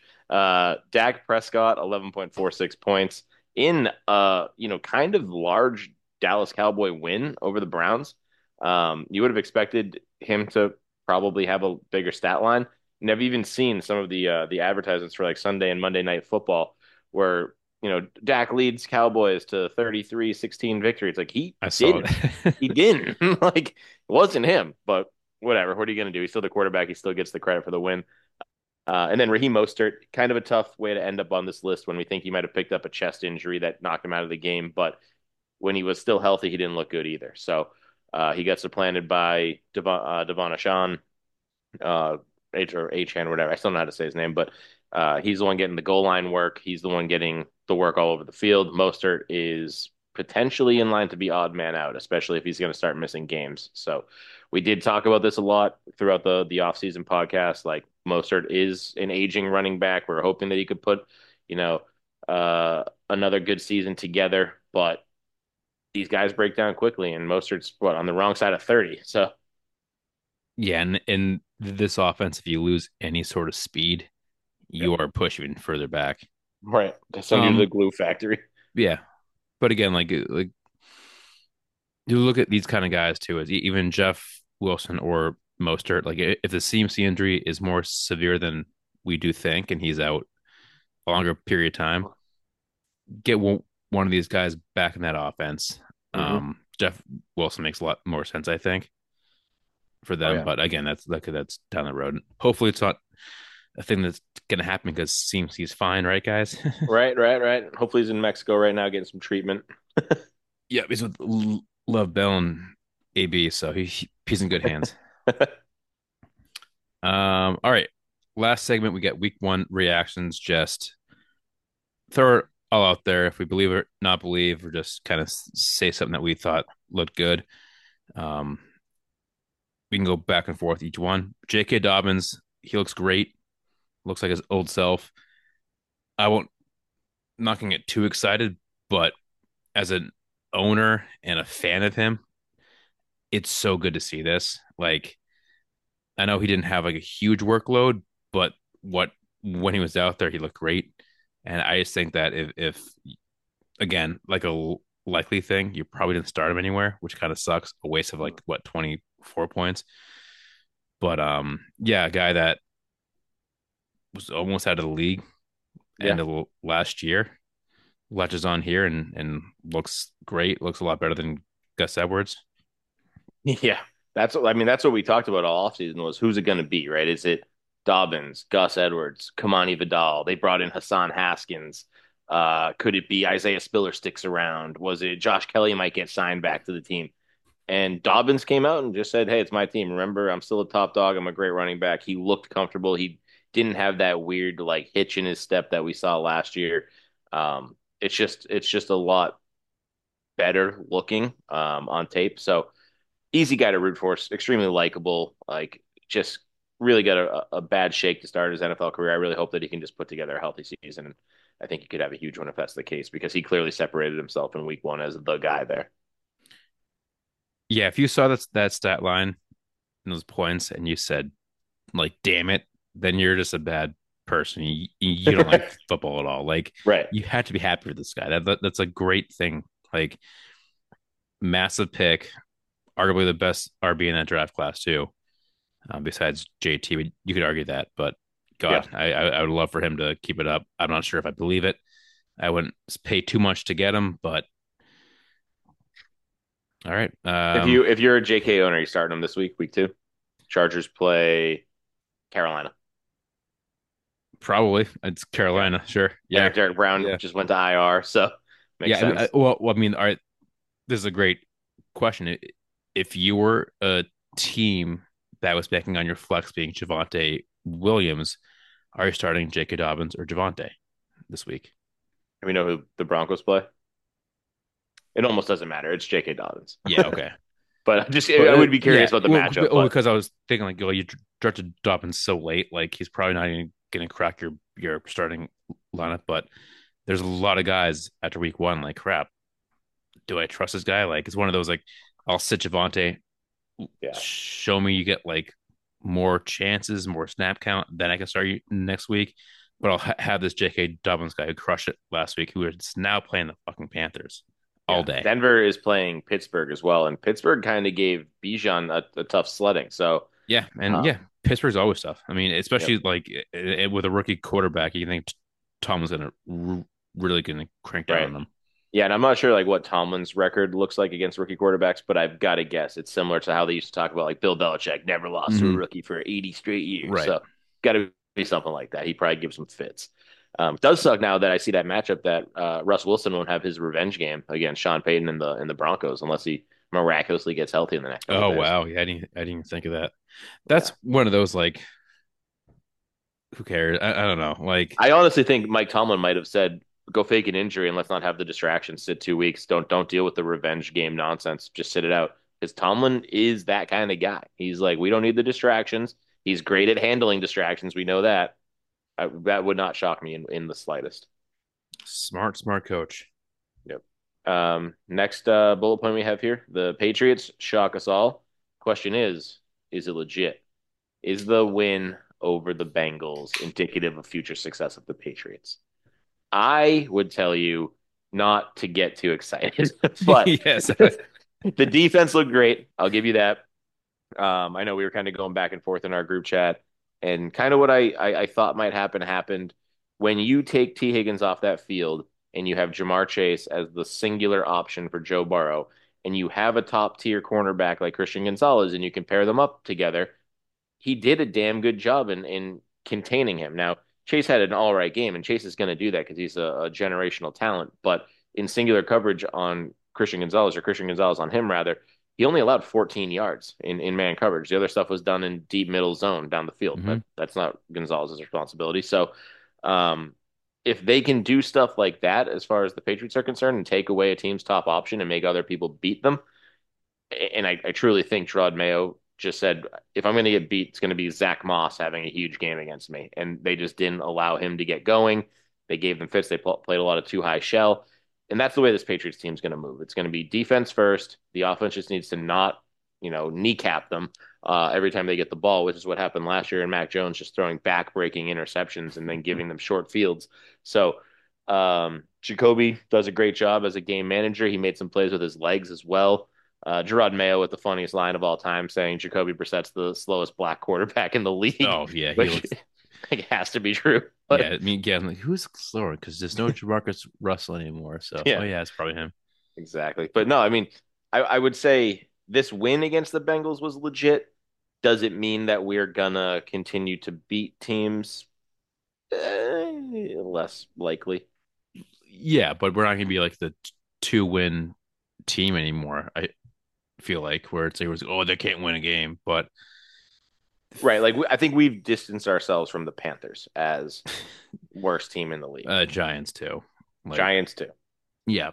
Dak Prescott, 11.46 points in kind of large Dallas Cowboy win over the Browns. You would have expected him to probably have a bigger stat line. And I've even seen some of the advertisements for like Sunday and Monday Night Football where Dak leads Cowboys to 33-16 victory. It's like he I saw didn't. it. He didn't. Like it wasn't him, but whatever. What are you going to do? He's still the quarterback. He still gets the credit for the win. And then Raheem Mostert, kind of a tough way to end up on this list when we think he might have picked up a chest injury that knocked him out of the game. But when he was still healthy, he didn't look good either. So he got supplanted by Devon Ashan, uh, H or Achan, whatever. I still don't know how to say his name, but he's the one getting the goal line work. He's the one getting the work all over the field. Mostert is potentially in line to be odd man out, especially if he's going to start missing games. So we did talk about this a lot throughout the offseason podcast. Like Mostert is an aging running back. We're hoping that he could put, you know, another good season together, but these guys break down quickly, and Mostert's what on the wrong side of 30. So Yeah, and in this offense, if you lose any sort of speed, yeah. you are pushing further back. Right, they send you to the Um, glue factory. yeah, but again, like you look at these kind of guys too, as even Jeff Wilson or Mostert. Like, if the CMC injury is more severe than we do think, and he's out a longer period of time, get one of these guys back in that offense. Hmm. Jeff Wilson makes a lot more sense, I think, for Oh them. yeah. But again, that's down the road. Hopefully, it's not a thing that's going to happen because CMC's fine, right, guys? Right, right, right. Hopefully he's in Mexico right now getting some treatment. Yeah, he's with Love Bell and AB, so he's in good hands. All right. Last segment, we get week one reactions. Just throw it all out there. If we believe it, not believe, or just kind of say something that we thought looked good. Um, we can go back and forth each one. J.K. Dobbins, he looks great. Looks like his old self. I won't not gonna get too excited, but as an owner and a fan of him, it's so good to see this. Like, I know he didn't have like a huge workload, but what when he was out there, he looked great. And I just think that if again, like a likely thing, you probably didn't start him anywhere, which kind of sucks. A waste of like what 24 points. But yeah, a guy that was almost out of the league Yeah. end of last year latches on here and looks great. Looks a lot better than Gus Edwards. Yeah. That's what we talked about all offseason was who's it going to be, right? Is it Dobbins, Gus Edwards, Kamani Vidal? They brought in Hassan Haskins. Could it be Isaiah Spiller sticks around? Was it Josh Kelly might get signed back to the team? And Dobbins came out and just said, "Hey, it's my team. Remember, I'm still a top dog. I'm a great running back." He looked comfortable. He didn't have that weird like hitch in his step that we saw last year. It's just a lot better looking on tape. So easy guy to root for. Extremely likable. Like just really got a bad shake to start his NFL career. I really hope that he can just put together a healthy season. And I think he could have a huge one if that's the case because he clearly separated himself in week one as the guy there. Yeah, if you saw that stat line and those points and you said, like, damn it, then you're just a bad person. You don't like football at all. Like Right. you have to be happy with this guy. That's a great thing. Like massive pick, arguably the best RB in that draft class too. Besides JT, but you could argue that. But Yeah. God, I would love for him to keep it up. I'm not sure if I believe it. I wouldn't pay too much to get him, but all right. If you're a JK owner, you starting him this week, week two. Chargers play Carolina. Probably it's Yeah. Carolina. Sure. Yeah. Derek Brown Yeah. just went to IR, so makes Yeah. sense. I mean, all right. This is a great question. If you were a team that was banking on your flex being Javonte Williams, are you starting J.K. Dobbins or Javonte this week? We know who the Broncos play. It almost doesn't matter. It's J.K. Dobbins. Yeah. Okay. But Well, I would be yeah. curious about the matchup. But Because I was thinking like, you drafted Dobbins so late, like he's probably not even going to crack your starting lineup. But there's a lot of guys after week one. Like, crap, do I trust this guy? Like, it's one of those like, I'll sit Javonte, yeah, show me you get like more chances, more snap count, then I can start you next week. But I'll have this J.K. Dobbins guy who crushed it last week, who is now playing the fucking Panthers all yeah. day. Denver is playing Pittsburgh as well, and Pittsburgh kind of gave Bijan a tough sledding. So, Yeah, and um, yeah, Pittsburgh's always tough. I mean, yep. especially like with a rookie quarterback, you think Tomlin's really gonna crank down Right. on them. Yeah, and I'm not sure like what Tomlin's record looks like against rookie quarterbacks, but I've got to guess it's similar to how they used to talk about like Bill Belichick never lost to a Hmm. rookie for 80 straight years. Right. So got to be something like that. He probably gives them fits. Does suck now that I see that matchup that Russ Wilson won't have his revenge game against Sean Payton in the Broncos unless he miraculously gets healthy in the next couple Oh of days. wow, yeah, I didn't even think of that. Yeah. That's one of those like, who cares? I don't know. Like, I honestly think Mike Tomlin might have said, "Go fake an injury and let's not have the distraction. Sit 2 weeks. Don't deal with the revenge game nonsense. Just sit it out." Because Tomlin is that kind of guy. He's like, we don't need the distractions. He's great at handling distractions. We know that. That would not shock me in the slightest. smart coach. Yep. Next bullet point we have here: the Patriots shock us all. Question is it legit? Is the win over the Bengals indicative of future success of the Patriots? I would tell you not to get too excited, but Yes. the defense looked great. I'll give you that. I know we were kind of going back and forth in our group chat, and kind of what I thought might happen happened when you take T. Higgins off that field and you have Jamar Chase as the singular option for Joe Burrow, and you have a top tier cornerback like Christian Gonzalez, and you can pair them up together. He did a damn good job in containing him. Now, Chase had an all right game, and Chase is going to do that because he's a generational talent. But in singular coverage on Christian Gonzalez, or Christian Gonzalez on him, rather, he only allowed 14 yards in man coverage. The other stuff was done in deep middle zone down the field, but Hmm. that's not Gonzalez's responsibility. So, um, if they can do stuff like that as far as the Patriots are concerned and take away a team's top option and make other people beat them, and I truly think Gerard Mayo just said, if I'm going to get beat, it's going to be Zach Moss having a huge game against me. And they just didn't allow him to get going. They gave them fits. They played a lot of too high shell. And that's the way this Patriots team is going to move. It's going to be defense first. The offense just needs to not, kneecap them every time they get the ball, which is what happened last year. And Mac Jones just throwing back-breaking interceptions and then giving them short fields. So Jacoby does a great job as a game manager. He made some plays with his legs as well. Gerard Mayo with the funniest line of all time, saying Jacoby Brissett's the slowest black quarterback in the league, Oh yeah, he which looks. I think has to be true. Yeah, But I mean, again, like who's slower? Because there's no Jamarcus Russell anymore. So, oh yeah, yeah, it's probably him. exactly. But no, I mean, I would say this win against the Bengals was legit. Does it mean that we're gonna continue to beat teams? Less likely. Yeah, but we're not gonna be like the 2-win team anymore. I feel like where it's like, oh, they can't win a game, but Right. Like I think we've distanced ourselves from the Panthers as worst team in the league. Giants too. Like, Giants too. yeah.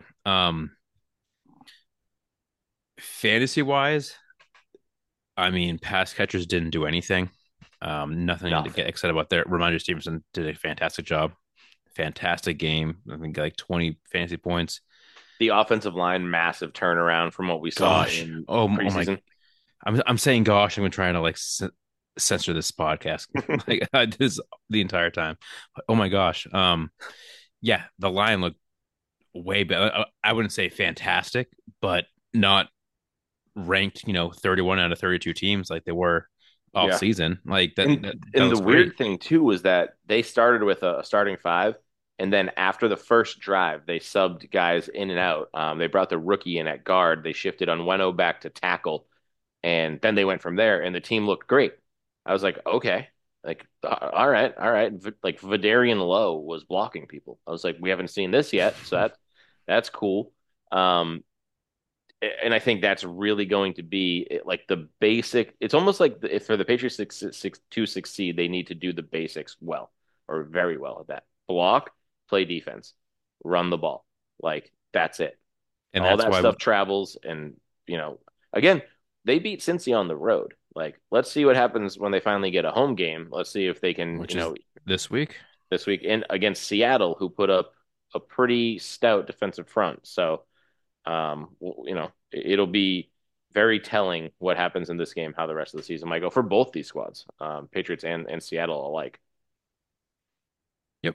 Fantasy wise, I mean, pass catchers didn't do anything. Nothing to get Nothing. excited about there. Reminder Stevenson did a fantastic job. Fantastic game. I think like 20 fantasy points. The offensive line, massive turnaround from what we saw Gosh. in Oh my. preseason. I'm saying gosh. I'm trying to like censor this podcast. Like I did this the entire time. Oh my gosh. Yeah, the line looked way better. I wouldn't say fantastic, but not ranked, 31 out of 32 teams like they were all Yeah. season. Like that And the looks great. weird thing too was that they started with a starting five, and then after the first drive, they subbed guys in and out. They brought the rookie in at guard. They shifted Onwenu back to tackle, and then they went from there. And the team looked great. I was like, okay, like all right, all right. Like Vidarian Lowe was blocking people. I was like, we haven't seen this yet, so that's cool. Um, and I think that's really going to be like the basic. It's almost like if for the Patriots to succeed, they need to do the basics well or very well at that. Block, play defense, run the ball. Like that's it. And All that's that why, stuff travels, and again, they beat Cincy on the road. Like, let's see what happens when they finally get a home game. Let's see if they can, which is this week. this week in against Seattle, who put up a pretty stout defensive front. So it'll be very telling what happens in this game, how the rest of the season might go for both these squads, Patriots and Seattle alike. Yep.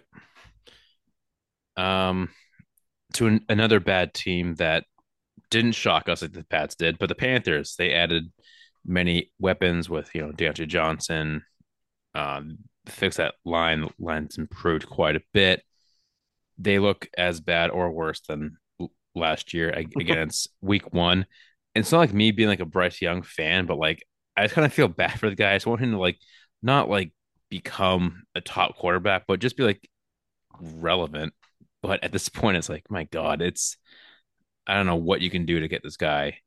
Um, to another bad team that didn't shock us like the Pats did, but the Panthers, they added many weapons with, Deontay Johnson, fix that line. The line's improved quite a bit. They look as bad or worse than last year. Again, it's week one. And it's not like me being like a Bryce Young fan, but like I just kind of feel bad for the guy. I just want him to like not like become a top quarterback, but just be like relevant. But at this point, it's like, my God, I don't know what you can do to get this guy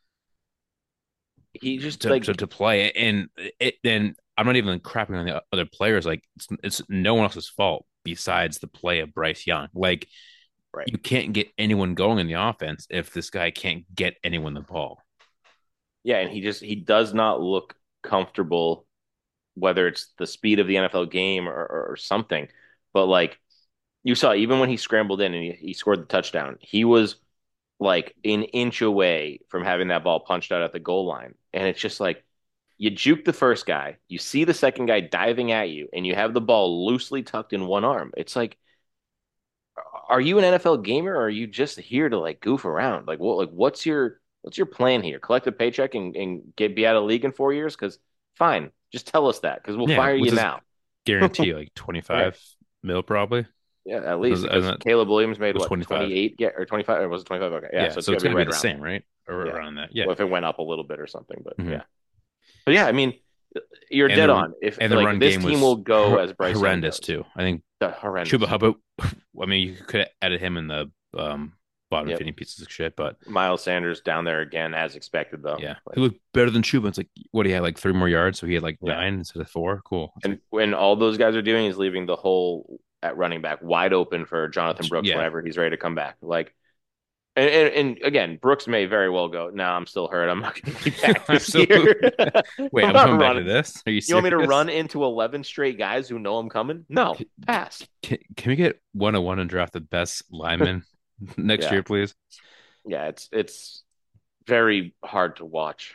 He just to play. And then I'm not even crapping on the other players. Like it's no one else's fault besides the play of Bryce Young. Like right. you can't get anyone going in the offense if this guy can't get anyone the ball. Yeah, and he does not look comfortable, whether it's the speed of the NFL game or something. But like you saw, even when he scrambled in and he scored the touchdown, he was like an inch away from having that ball punched out at the goal line. And it's just like you juke the first guy, you see the second guy diving at you, and you have the ball loosely tucked in one arm. It's like, are you an NFL gamer or are you just here to like goof around? What's your plan here? Collect a paycheck and be out of the league in 4 years? Because fine, just tell us that because we'll Yeah, fire you what's his now. guarantee? Like 25 Right. mil probably. Yeah, at Because least because it Caleb Williams made was what 25. 28 get or 25 or was it 25? Okay. Yeah, Yeah, so it's so gonna it's be gonna be right the around same, there. right? Or Yeah. around that. Yeah. Well, if it went up a little bit or something, but Mhm. yeah. But yeah, I mean, you're And dead the on. If and the like run this game team was will go as Bryce Young horrendous goes. too. I think The Chuba horrendous. Hubbard. I mean, you could have added him in the bottom Yep. feeding pieces of shit, but Miles Sanders down there again as expected though. yeah, he Like looked better than Chuba. It's like what he had like 3 more yards, so he had like yeah. 9 instead of 4. Cool. It's And like when all those guys are doing is leaving the hole at running back wide open for Jonathan Brooks yeah, whenever he's ready to come back. Like and again, Brooks may very well go, no, I'm still hurt. I'm not going to be back this year. absolutely. Wait, I'm I'm not coming back to running. this. Are you You want me to serious? run into 11 straight guys who know I'm coming? No, Can, pass. can we get 101 and draft the best lineman next Yeah. year, please? Yeah, it's very hard to watch.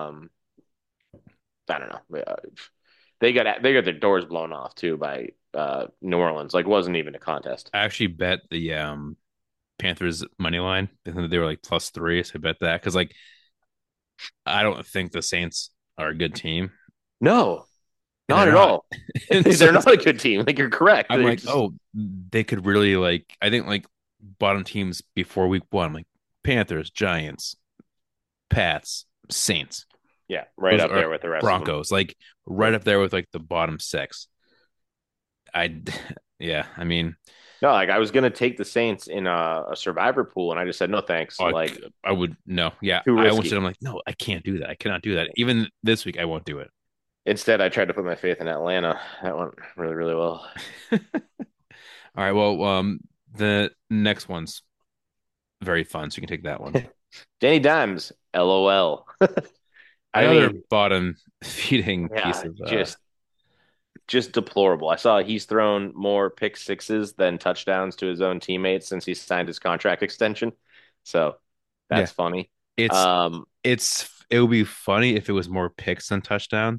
I don't know. They got their doors blown off too by New Orleans. Like, wasn't even a contest. I actually bet the Panthers money line. I think they were like +3, so I bet that because like I don't think the Saints are a good team, No, and they're not at not. all. And so They're not a good team. Like, you're correct. I'm They're like, just oh, they could really like. I think like bottom teams before week one, like Panthers, Giants, Pats, Saints. yeah, right Those up are there with the rest of them. Broncos, like right Yep. up there with like the bottom six. I, yeah, I mean, No, like I was gonna take the Saints in a survivor pool, and I just said no thanks. I, Like, I would no, yeah, too I almost risky. said I'm like, no, I can't do that. I cannot do that. Even this week, I won't do it. Instead, I tried to put my faith in Atlanta. That went really, really well. All right, well, the next one's very fun, so you can take that one. Danny Dimes, LOL. I Another mean, bottom feeding piece yeah, of just deplorable. I saw he's thrown more pick sixes than touchdowns to his own teammates since he signed his contract extension. So yeah. that's funny. It's Um, it would be funny if it was more picks than touchdowns,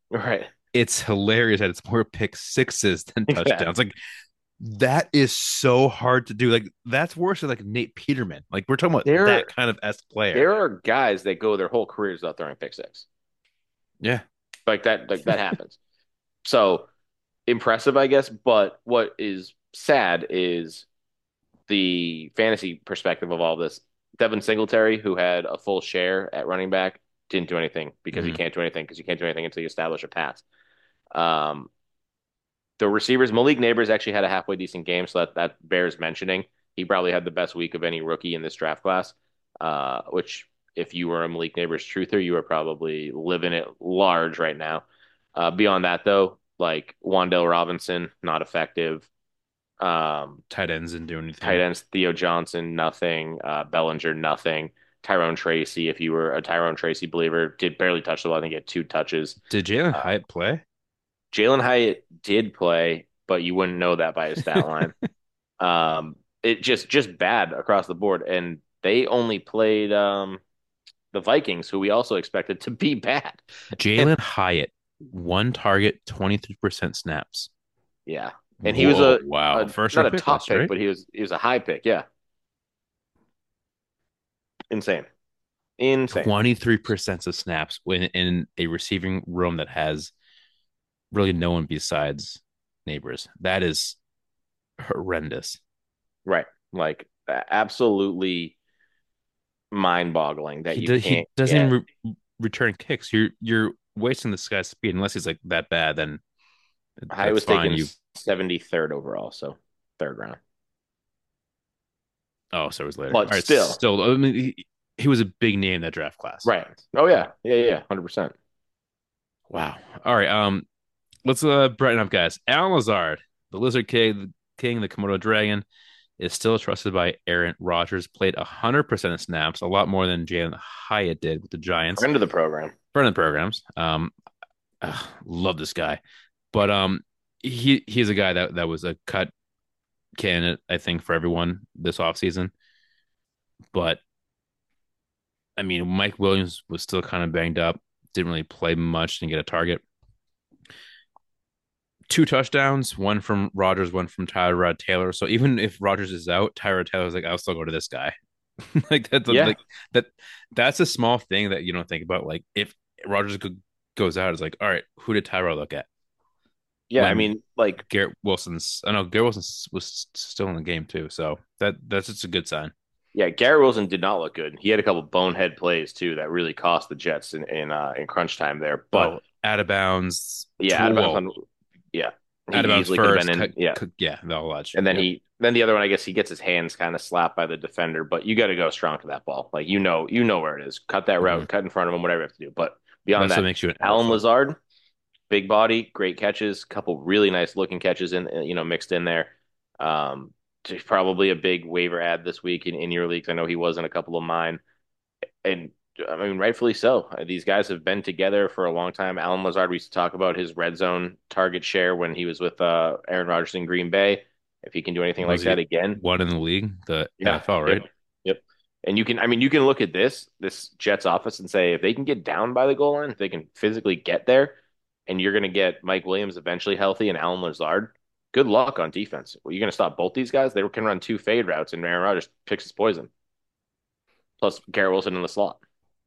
Right. It's hilarious that it's more pick sixes than Yeah. touchdowns. Like that is so hard to do. Like that's worse than like Nate Peterman. Like we're talking about that There kind of S player. there are guys that go their whole careers without throwing pick six. Yeah. Like that happens. So impressive, I guess. But what is sad is the fantasy perspective of all this. Devin Singletary, who had a full share at running back, didn't do anything because he Mhm. can't do anything because you can't do anything until you establish a pass. Um, the receivers, Malik Neighbors actually had a halfway decent game, so that bears mentioning. He probably had the best week of any rookie in this draft class, which if you were a Malik Neighbors truther, you were probably living it large right now. Beyond that, though, like Wandale Robinson, not effective. Tight ends didn't do Tight anything. ends, Theo Johnson, nothing. Bellinger, nothing. Tyrone Tracy, if you were a Tyrone Tracy believer, did barely touch the ball. I think he had 2 touches. Did Jalen Uh, Hyatt play? Jalen Hyatt did play, but you wouldn't know that by his stat line. It just bad across the board, and they only played the Vikings, who we also expected to be bad. And Jalen Hyatt, one target, 23% snaps. yeah, and he was Whoa, wow. First not round a pick top list, pick, right? but he was a high pick. Yeah, insane, insane. 23% of snaps when in a receiving room that has really no one besides neighbors. That is horrendous. Right, like absolutely mind-boggling that you He can't doesn't get. even return kicks. You're wasting this guy's speed unless he's like that bad. Then I that's was fine. taken You 73rd overall, so third round. so it was later. But All right, still, still. I mean, he was a big name in that draft class. right. Oh yeah, yeah, yeah, 100%. Wow. All right. Let's brighten up, guys. Alan Lazard, the Lizard King, the Komodo Dragon, is still trusted by Aaron Rodgers. Played 100% of snaps, a lot more than Jalen Hyatt did with the Giants. Friend of the program. Friend of the programs. Love this guy, but he's a guy that was a cut candidate, I think, for everyone this offseason. But I mean, Mike Williams was still kind of banged up, didn't really play much, didn't get a target. 2 touchdowns, one from Rodgers, one from Tyrod Taylor. So even if Rodgers is out, Tyrod Taylor's like, I'll still go to this guy. like that, Yeah, like that. That's a small thing that you don't think about. Like if Rodgers goes out, it's like, all right, who did Tyrod look at yeah. I when mean, like, Garrett Wilson's? I know Garrett Wilson was still in the game too. So that's just a good sign. yeah. Garrett Wilson did not look good. He had a couple bonehead plays too that really cost the Jets in crunch time there. But Oh, out of bounds, yeah, out of bounds whoa, on. Yeah, he out of bounds easily could have been first. in. Yeah, Yeah, the whole lodge. and then Yep. then the other one, I guess he gets his hands kind of slapped by the defender. But you got to go strong to that ball. Like you know where it is. Cut that Mm-hmm. route, cut in front of him, whatever you have to do. But beyond That's what that, makes you an Alan alpha. Lazard, big body, great catches, couple really nice looking catches mixed in there. Um, Probably a big waiver ad this week in your leagues. I know he was in a couple of mine, and I mean rightfully so. These guys have been together for a long time. Alan Lazard, we used to talk about his red zone target share when he was with Aaron Rodgers in Green Bay. If he can do anything like Was that he again, one in the league? The yeah, NFL, yep, right? yep. And you can look at this Jets offense and say if they can get down by the goal line, if they can physically get there, and you're going to get Mike Williams eventually healthy and Alan Lazard, good luck on defense. Well, you're going to stop both these guys. They can run 2 fade routes, and Aaron Rodgers picks his poison. Plus Garrett Wilson in the slot.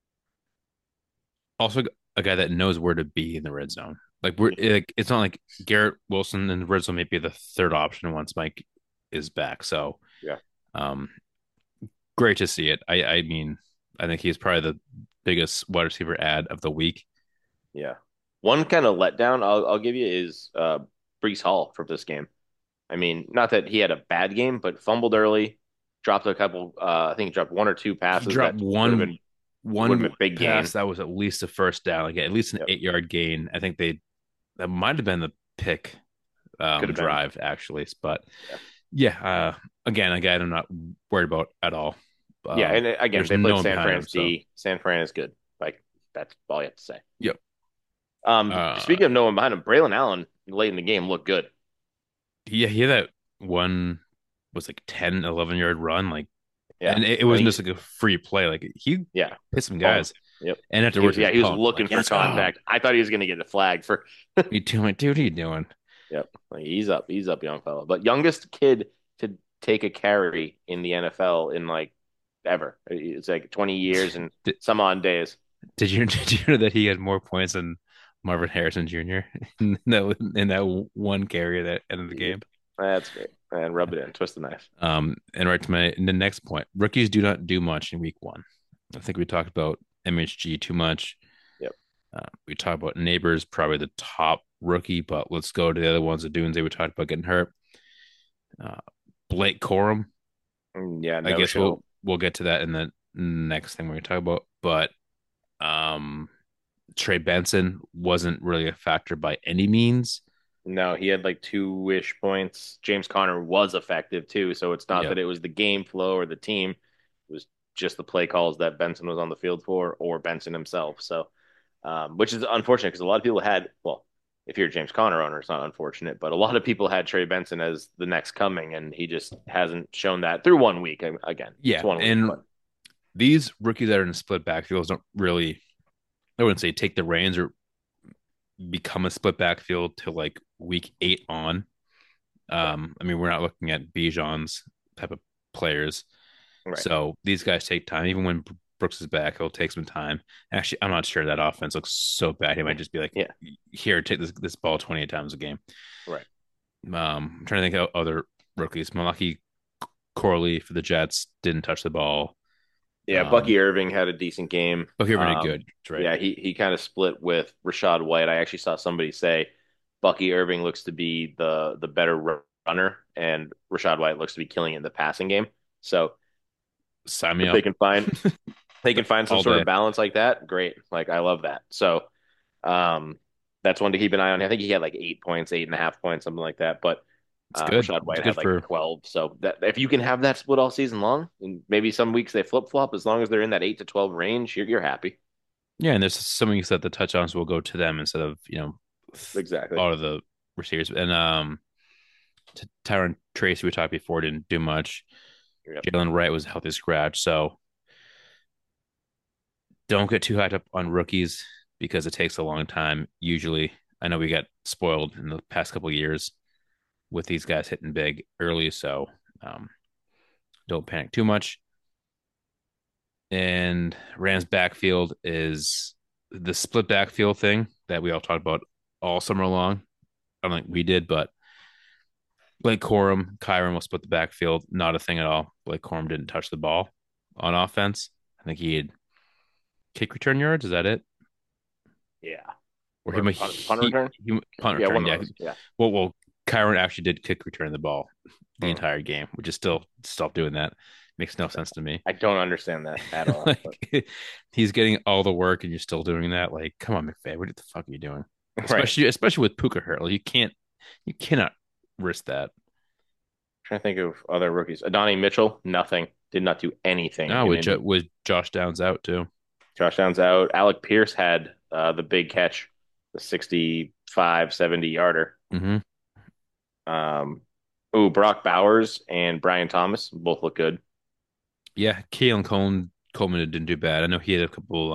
Also, a guy that knows where to be in the red zone. Like it's not like Garrett Wilson in the red zone may be the third option once Mike is back. So, Yeah, um, great to see it. I mean, I think he's probably the biggest wide receiver ad of the week. yeah. One kind of letdown I'll give you is Brees Hall for this game. I mean, not that he had a bad game, but fumbled early, dropped a couple. I think he dropped 1 or 2 He passes dropped that would have been big pass gain. that was at least a first down, like at least an Yep. 8 yard gain. I think that might have been the pick Could have been. drive actually, but Yeah. yeah, again, a guy I'm not worried about at all. Yeah, and again, There's they no played one San behind him, Fran's so D. San Fran is good. Like that's all you have to say. yep. Speaking of no one behind him, Braylon Allen late in the game looked good. Yeah, he had that one was like 10, 11 yard run, like, Yeah, and it I wasn't think just like a free play. Like he yeah, hit some owned guys. Yep. And afterwards, he was He was pumped, looking like, for "Let's go!" contact. I thought he was going to get a flag for. Me too. I'm like, dude, what are you doing? Yep. Like, he's up, young fella. But youngest kid to take a carry in the NFL in like ever. It's like 20 years and Did, some odd days. did you did you know that he had more points than Marvin Harrison Jr. in that one carry that ended the Yep. game? That's great. And rub it in, twist the knife. And right to the next point, rookies do not do much in week one. I think we talked about MHG too much. Yep. We talked about Neighbors, probably the top rookie, but let's go to the other ones. The Dunes, we talked about getting hurt. Uh, Blake Corum, Yeah, I no guess show. we'll get to that in the next thing we're going to talk about. But Trey Benson wasn't really a factor by any means. No, he had like two-ish points. James Conner was effective too, so it's not Yep. that it was the game flow or the team. It was just the play calls that Benson was on the field for, or Benson himself. So, which is unfortunate because a lot of people had, well, if you're a James Conner owner, it's not unfortunate, but a lot of people had Trey Benson as the next coming, and he just hasn't shown that through 1 week. Again, it's Yeah. 1 week, And but these rookies that are in split backfields don't really, I wouldn't say take the reins or become a split backfield till like week 8 on. right, I mean, we're not looking at Bijan's type of players. right. So these guys take time. Even when Brooks is back, it'll take some time. Actually, I'm not sure that offense looks so bad. He might just be like, Yeah, here, take this ball 28 times a game. right. I'm trying to think of other rookies. Malaki Corley for the Jets didn't touch the ball. Yeah, Um, Bucky Irving had a decent game. but he did good. That's right. Yeah, he kind of split with Rashad White. I actually saw somebody say Bucky Irving looks to be the better runner, and Rashad White looks to be killing it in the passing game. So Sign me if up they can find some all sort day. of balance like that, great. Like I love that. So um, that's one to keep an eye on. I think he had like 8 points, 8.5 points, something like that. But It's good. Rashad It's White good had like for 12. So that if you can have that split all season long, and maybe some weeks they flip flop, as long as they're in that 8 to 12 range, you're happy. yeah. And there's some weeks that the touchdowns will go to them instead of Exactly. all of the receivers. And Tyron Tracy we talked before didn't do much. Yep. Jalen Wright was a healthy scratch. So don't get too hyped up on rookies because it takes a long time. Usually, I know we got spoiled in the past couple of years with these guys hitting big early. So um, don't panic too much. And Rams backfield is the split backfield thing that we all talked about all summer long. I don't think we did, but Blake Corum, Kyron will split the backfield. Not a thing at all. Blake Corum didn't touch the ball on offense. I think he had kick return yards. Is that it? Yeah. Or Or punt return? he punt Yeah, return. one of Yeah. those. Yeah. Well, Kyron actually did kick return the ball the Hmm. entire game, which is still stop doing that. Makes no sense to me. I don't understand that at all. But Like he's getting all the work and you're still doing that. Like, come on, McVay, what the fuck are you doing? right. Especially with Puka Hurl. You cannot risk that. Trying to think of other rookies. Adonai Mitchell, nothing. Did not do anything No, in with Indy. with Josh Downs out too. Josh Downs out. Alec Pierce had the big catch, the 65, 70 yarder. Mm-hmm. Um, Brock Bowers and Brian Thomas both look good. Yeah, Coleman didn't do bad. I know he had a couple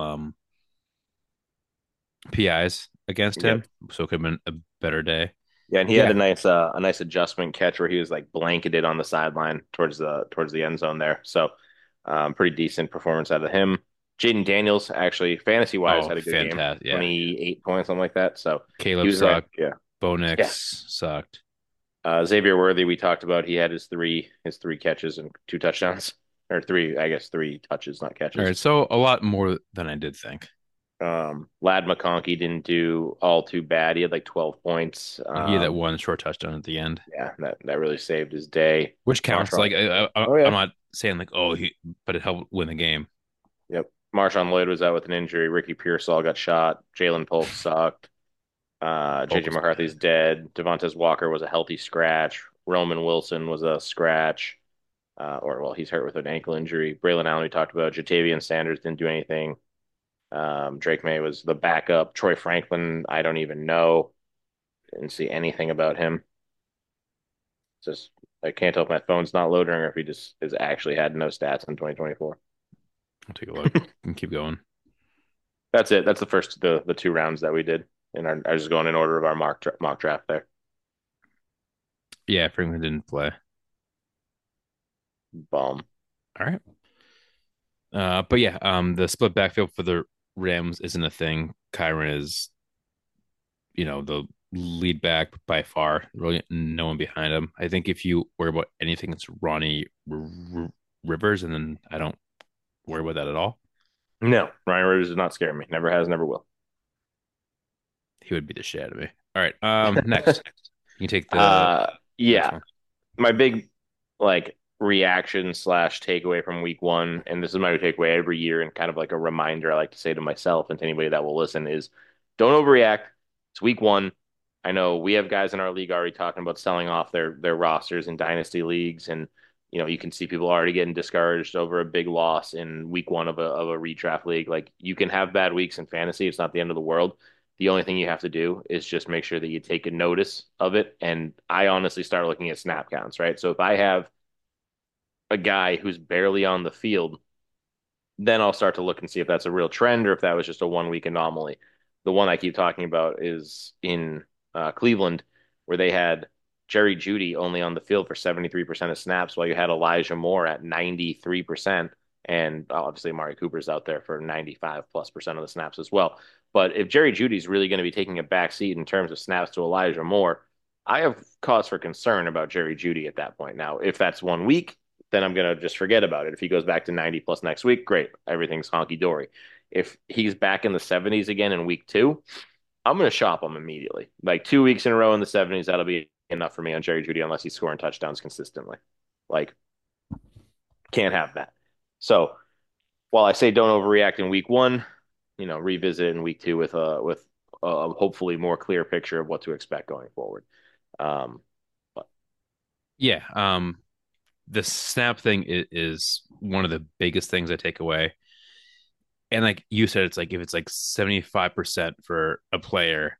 PIs against him, Yep. so it could have been a better day. Yeah, and he had Yeah, a nice adjustment catch where he was like blanketed on the sideline towards the end zone there. So pretty decent performance out of him. Jaden Daniels actually fantasy wise oh, had a good game, fantastic. Yeah, 28 points, something like that. So he Caleb was right. sucked. Yeah. Bo Yeah. Nix sucked. Xavier Worthy, we talked about. He had his three catches and two touchdowns, or three, I guess, three touches, not All catches. right, so a lot more than I did think. Lad McConkey didn't do all too bad. He had like 12 points. He had that one short touchdown at the end, Yeah, that really saved his day. which counts. Marshawn. Like Oh I'm yeah. not saying like but it helped win the game. Yep. Marshawn Lloyd was out with an injury. Ricky Pearsall got shot. Jalen Polk sucked. Polk JJ was McCarthy's bad. dead. Devontae Walker was a healthy scratch. Roman Wilson was a scratch. Or well, he's hurt with an ankle injury. Braylon Allen we talked about. Jatavian Sanders didn't do anything. Drake May was the backup. Troy Franklin, I don't even know. Didn't see anything about him. Just I can't tell if my phone's not loading or if he just is actually had no stats in 2024. I'll take a look and keep going. That's it. That's the first the two rounds that we did. And I was just going in order of our mock draft there. Yeah, Franklin didn't play. Bomb. All right. But yeah, the split backfield for the Rams isn't a thing. Kyron is, the lead back by far. Really, no one behind him. I think if you worry about anything, it's Ronnie Rivers, and then I don't worry about that at all. No, Ryan Rivers does not scare me. Never has, never will. He would be the shit out of me. All right. Next, you can take the uh, next yeah, one. my big like reaction slash takeaway from week one, and this is my takeaway every year, and kind of like a reminder I like to say to myself and to anybody that will listen is don't overreact. It's week one. I know we have guys in our league already talking about selling off their rosters in dynasty leagues, and you can see people already getting discouraged over a big loss in week one of a redraft league. Like you can have bad weeks in fantasy. It's not the end of the world. The only thing you have to do is just make sure that you take a notice of it. And I honestly start looking at snap counts, right? So if I have a guy who's barely on the field, then I'll start to look and see if that's a real trend or if that was just a 1 week anomaly. The one I keep talking about is in Cleveland, where they had Jerry Jeudy only on the field for 73% of snaps, while you had Elijah Moore at 93%. And obviously, Amari Cooper's out there for 95+% of the snaps as well. But if Jerry Jeudy's really going to be taking a back seat in terms of snaps to Elijah Moore, I have cause for concern about Jerry Jeudy at that point. Now, if that's 1 week, then I'm going to just forget about it. If he goes back to 90 plus next week, great. Everything's honky dory. If he's back in the 70s again in week two, I'm going to shop him immediately. Like 2 weeks in a row in the 70s, that'll be enough for me on Jerry Jeudy unless he's scoring touchdowns consistently. Like, can't have that. So while I say don't overreact in week one, revisit in week two with a hopefully more clear picture of what to expect going forward. But Yeah. The snap thing is one of the biggest things I take away. And like you said, it's like if it's like 75% for a player,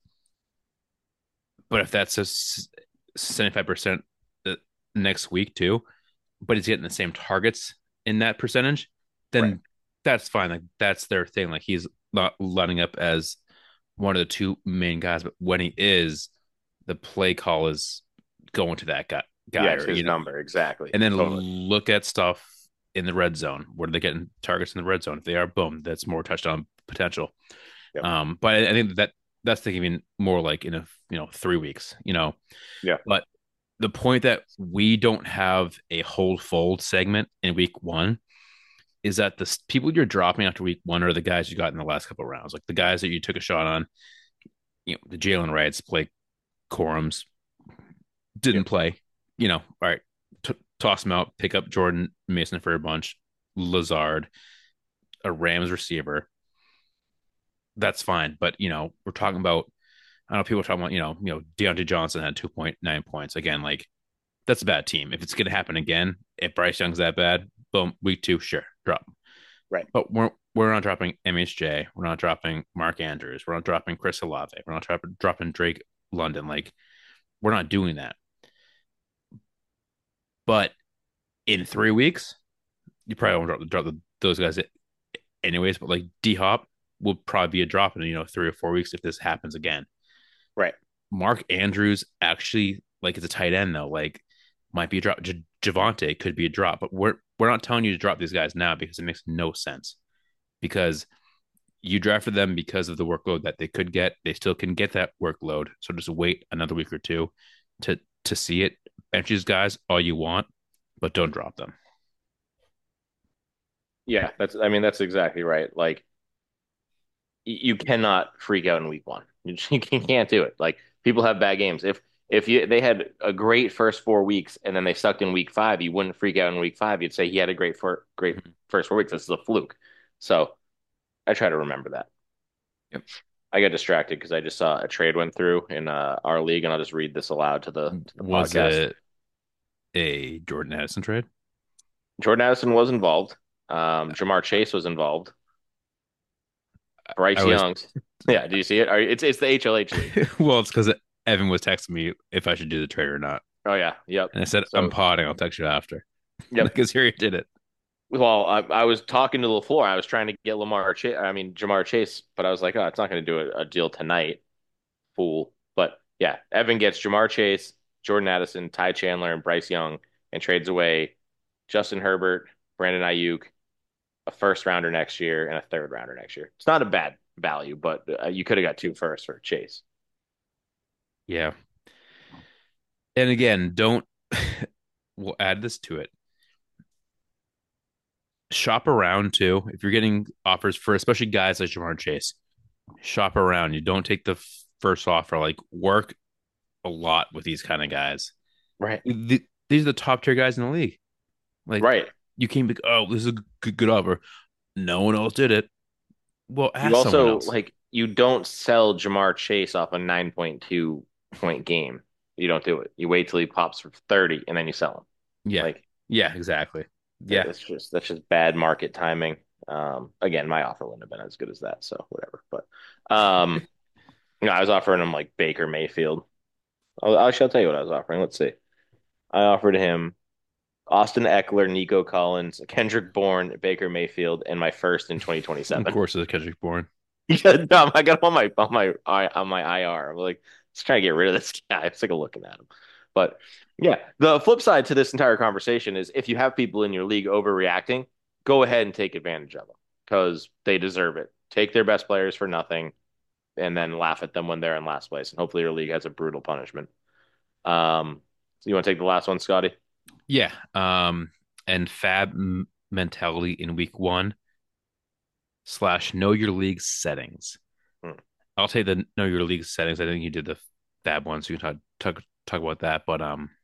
but if that's just 75% next week too, but he's getting the same targets in that percentage, right, then that's fine. Like that's their thing. Like he's not lining up as one of the two main guys, but when he is, the play call is going to that guy, yeah, it's or his number exactly, and then totally. look at stuff in the red zone. What are they getting targets in the red zone? If they are, boom, that's more touchdown potential. Yep. But I think that's thinking more like in a 3 weeks, Yeah. But the point that we don't have a hold fold segment in week one is that the people you're dropping after week one are the guys you got in the last couple of rounds, like the guys that you took a shot on. The Jalen Wrights, Blake Corums didn't Yep. play. All right, toss them out, pick up Jordan Mason for a bunch, Lazard, a Rams receiver. That's fine, but we're talking about. I know people are talking about Deontay Johnson had 2.9 points again. Like that's a bad team. If it's going to happen again, if Bryce Young's that bad, boom, week two, sure, drop. Right. But we're not dropping MHJ. We're not dropping Mark Andrews. We're not dropping Chris Olave. We're not dropping Drake London. Like we're not doing that. But in 3 weeks, you probably won't those guys anyways. But like D Hop will probably be a drop in 3 or 4 weeks if this happens again. Right. Mark Andrews actually like it's a tight end though. Like might be a drop. Javante could be a drop, but we're not telling you to drop these guys now because it makes no sense. Because you drafted them because of the workload that they could get. They still can get that workload. So just wait another week or two to see it. Bench these guys all you want, but don't drop them. Yeah, I mean that's exactly right. Like you cannot freak out in week one. You can't do it. Like people have bad games. If they had a great first 4 weeks and then they sucked in week five, you wouldn't freak out in week five. You'd say he had a great Mhm. first 4 weeks. This is a fluke. So I try to remember that. Yep. I got distracted because I just saw a trade went through in our league, and I'll just read this aloud to the Was podcast. it a Jordan Addison trade? Jordan Addison was involved. Jamar Chase was involved. I Bryce was Young. Yeah, do you see it? It's the HLH league. well, it's because Evan was texting me if I should do the trade or not, Oh yeah, yep. and I said I'm So potting. I'll text you after yep, because here you did it. Well, I was talking to LaFleur. I was trying to get Jamar Chase, but I was like, oh, it's not going to do a deal tonight, fool. But yeah, Evan gets Jamar Chase, Jordan Addison, Ty Chandler, and Bryce Young, and trades away Justin Herbert, Brandon Ayuk, a first rounder next year, and a third rounder next year. It's not a bad value, but you could have got two firsts for Chase. Yeah. And again, don't we'll add this to it. Shop around too. If you're getting offers for especially guys like Jamar Chase, shop around. You don't take the first offer. Like work a lot with these kind of guys. Right. These are the top tier guys in the league. Like Right. you can't be, oh, this is a good offer. No one else did it. Well, You ask someone also else. like you don't sell Jamar Chase off a 9.2 point game. You don't do it. You wait till he pops for 30 and then you sell him. Yeah. Like Yeah, exactly. Yeah. that's just bad market timing. Again, my offer wouldn't have been as good as that, so whatever. But um, I was offering him like Baker Mayfield. I'll tell you what I was offering. Let's see. I offered him Austin Eckler, Nico Collins, Kendrick Bourne, Baker Mayfield, and my first in Of 2027. course, it's Kendrick Bourne. Yeah, no, I got him on my IR. I'm like, let's try to get rid of this guy. I'm sick of looking at him. But yeah, the flip side to this entire conversation is if you have people in your league overreacting, go ahead and take advantage of them because they deserve it. Take their best players for nothing and then laugh at them when they're in last place. And hopefully your league has a brutal punishment. So you want to take the last one, Scotty? Yeah. And mentality in week one / know your league settings. Hmm. I'll take the know your league settings. I think you did the fab one, so you can talk about that. But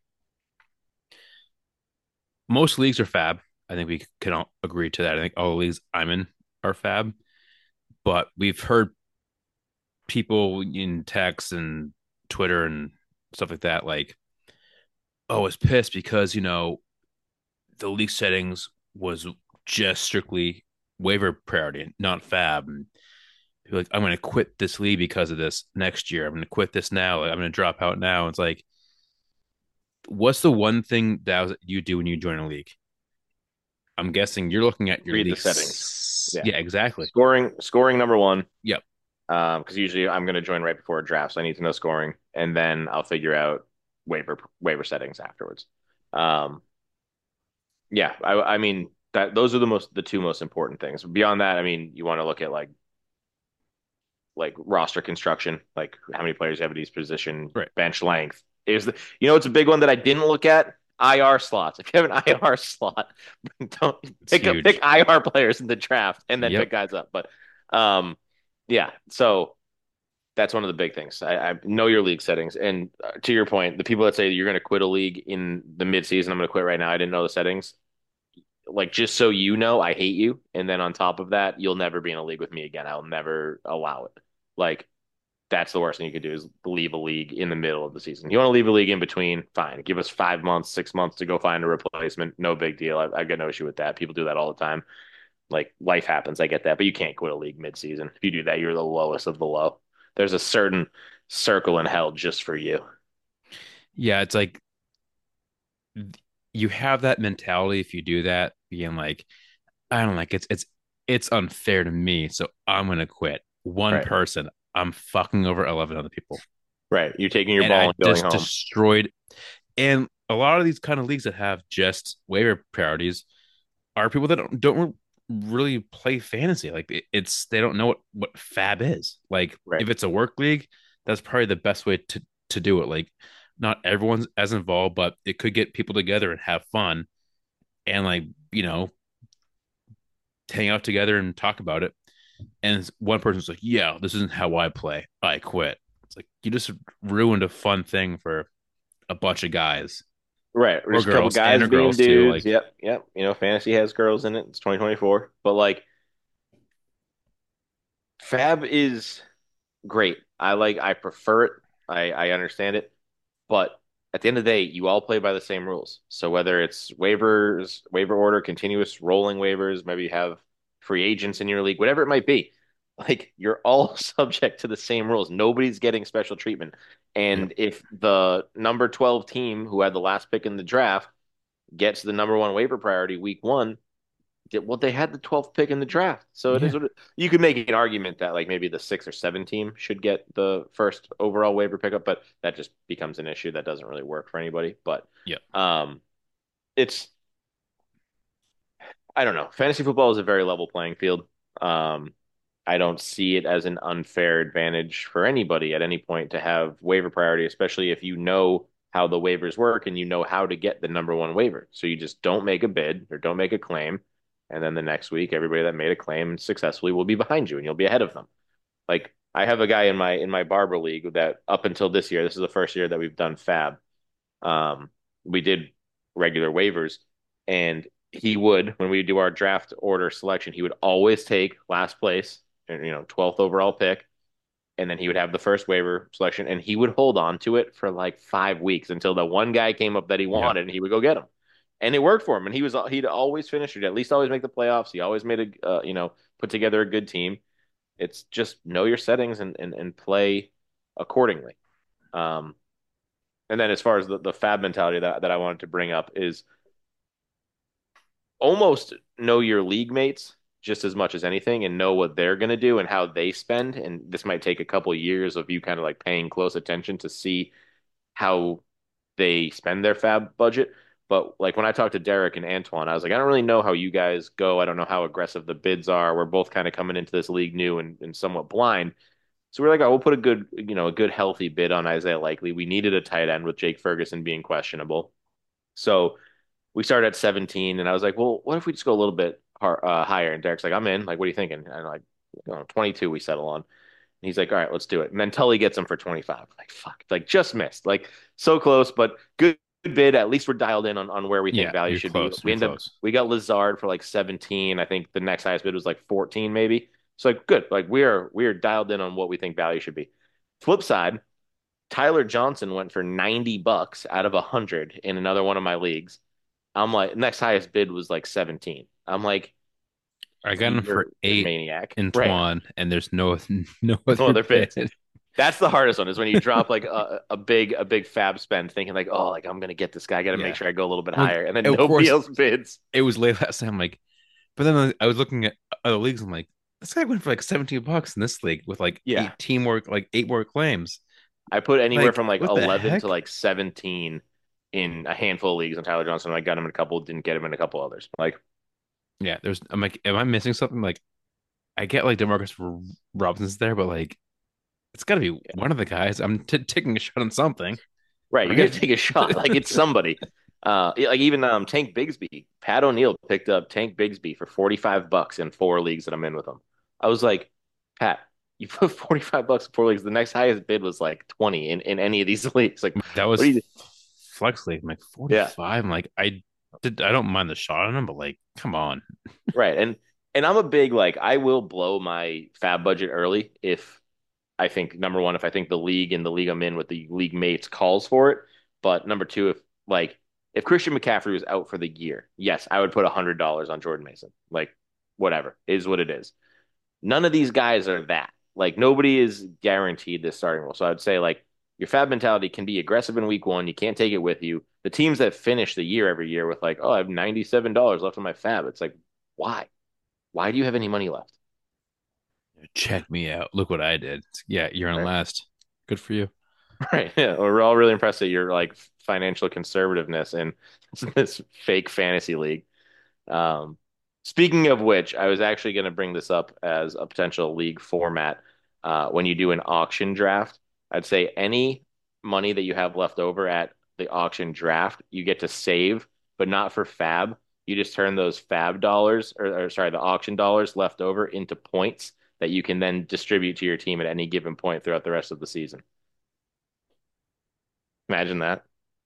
most leagues are fab. I think we can all agree to that. I think all the leagues I'm in are fab. But we've heard people in text and Twitter and stuff like that, like, oh, it's pissed because the league settings was just strictly waiver priority, not fab. And people are like, I'm going to quit this league because of this next year. I'm going to quit this now. Like, I'm going to drop out now. It's like, what's the one thing that you do when you join a league? I'm guessing you're looking at your Read the league. settings. Yeah. Yeah, exactly. Scoring number one. Yep. Because usually I'm going to join right before a draft, so I need to know scoring, and then I'll figure out waiver settings afterwards. Um, yeah, I mean that those are the two most important things. Beyond that, I mean, you want to look at like roster construction, like how many players you have at each position, Right. bench length. It's a big one that I didn't look at. IR slots. If you have an IR slot, don't It's pick huge. IR players in the draft and then pick Yep. guys up. But yeah, so that's one of the big things. I know your league settings, and to your point, the people that say you're going to quit a league in the midseason, I'm going to quit right now. I didn't know the settings. Like just so you know, I hate you, and then on top of that, you'll never be in a league with me again. I'll never allow it. Like that's the worst thing you could do is leave a league in the middle of the season. You want to leave a league in between, fine. Give us 5 months, 6 months to go find a replacement. No big deal. I've got no issue with that. People do that all the time. Like life happens. I get that, but you can't quit a league mid-season. If you do that, you're the lowest of the low. There's a certain circle in hell just for you. Yeah, it's like you have that mentality if you do that, being like, I don't like it's unfair to me, so I'm gonna quit. One Right. person, I'm fucking over 11 other people, Right. You're taking your and ball I and going just home. destroyed. And a lot of these kind of leagues that have just waiver priorities are people that don't really play fantasy. Like it's they don't know what fab is. Like Right. if it's a work league, that's probably the best way to do it. Like not everyone's as involved, but it could get people together and have fun and like hang out together and talk about it. And one person's like, "Yeah, this isn't how I play. I quit." It's like you just ruined a fun thing for a bunch of guys Right. We're or just a couple girls and guys or being girls too. dudes. Like, Yep. Yep. Fantasy has girls in it. It's 2024. But like Fab is great. I prefer it. I understand it. But at the end of the day, you all play by the same rules. So whether it's waivers, waiver order, continuous rolling waivers, maybe you have free agents in your league, whatever it might be, like you're all subject to the same rules. Nobody's getting special treatment. yep, And if the number 12 team who had the last pick in the draft gets the number one waiver priority week one, well, they had the 12th pick in the draft, so it is Yeah. what you could make an argument that like maybe the 6 or 7 team should get the first overall waiver pickup, but that just becomes an issue that doesn't really work for anybody. But Yeah. um, it's I don't know. Fantasy football is a very level playing field. Um, I don't see it as an unfair advantage for anybody at any point to have waiver priority, especially if you know how the waivers work and you know how to get the number one waiver. So you just don't make a bid or don't make a claim. And then the next week, everybody that made a claim successfully will be behind you and you'll be ahead of them. Like I have a guy in my barber league that up until this year, this is the first year that we've done fab. Um, we did regular waivers, and he would, when we do our draft order selection, he would always take last place, 12th overall pick, and then he would have the first waiver selection, and he would hold on to it for like 5 weeks until the one guy came up that he Yeah. wanted, and he would go get him. And it worked for him, and he'd always finish, or at least always make the playoffs. He always made put together a good team. It's just know your settings and play accordingly. Um, and then as far as the fab mentality that I wanted to bring up is almost know your league mates just as much as anything and know what they're going to do and how they spend. And this might take a couple of years of you kind of like paying close attention to see how they spend their fab budget. But like when I talked to Derek and Antoine, I was like, I don't really know how you guys go. I don't know how aggressive the bids are. We're both kind of coming into this league new and somewhat blind. So we're like, oh, we'll put a good healthy bid on Isaiah Likely. We needed a tight end with Jake Ferguson being questionable. So we started at 17, and I was like, well, what if we just go a little bit higher? And Derek's like, I'm in. Like, what are you thinking? And I'm like, 22 we settle on. And he's like, all right, let's do it. And then Tully gets him for 25. Like, fuck, like just missed. Like so close, but good bid. At least we're dialed in on where we think Yeah. value You're should be. close. We You're end up close. we got Lazard for like 17. I think the next highest bid was like 14, maybe. So like good. Like we are dialed in on what we think value should be. Flip side, Tyler Johnson went for $90 out of 100 in another one of my leagues. I'm like, next highest bid was like 17. I'm like, I got him for you're a 8 maniac. in Right. Tuan, and there's no no No other other bids. bid. That's the hardest one is when you drop like a big fab spend thinking like, oh, like I'm gonna get this guy. I gotta make Yeah. sure I go a little bit Like, higher. And then of nobody course, else bids. it was late last night. I'm like, but then I was looking at other leagues. I'm like, this guy went for like $17 in this league with like Yeah. like 8 more claims. I put anywhere Like, from like what the 11 to heck? like 17 in a handful of leagues on Tyler Johnson. I got him in a couple, didn't get him in a couple others. Like, Yeah, I'm like, am I missing something? Like, I get like DeMarcus Robinson's there, but like, it's got to be yeah. one of the guys. I'm taking a shot on something, Right, you got right? to take a shot. Like it's somebody. Like even Tank Bigsby, Pat O'Neill picked up Tank Bigsby for $45 in 4 leagues that I'm in with him. I was like, Pat, you put $45 in 4 leagues. The next highest bid was like 20 in any of these leagues. Like, That what was do you? flex league. I'm like Yeah, 45. I'm like, I don't mind the shot on him, but like, come on. right. And I'm a big like I will blow my fab budget early if I think number one, if I think the league and the league I'm in with the league mates calls for it. But number two, if Christian McCaffrey was out for the year, yes, I would put $100 on Jordan Mason. Like whatever is what it is. None of these guys are that. Like nobody is guaranteed this starting role. So I'd say like your fab mentality can be aggressive in week one. You can't take it with you. The teams that finish the year every year with like, oh, I have $97 left on my fab. It's like, why? Why do you have any money left? Check me out. Look what I did. Yeah, you're on Right. last. Good for you. Right. Yeah. We're all really impressed at your like financial conservativeness in this fake fantasy league. Um, Speaking of which, I was actually going to bring this up as a potential league format. When you do an auction draft, I'd say any money that you have left over at the auction draft, you get to save, but not for fab. You just turn those fab dollars, or sorry, the auction dollars left over into points that you can then distribute to your team at any given point throughout the rest of the season. Imagine that.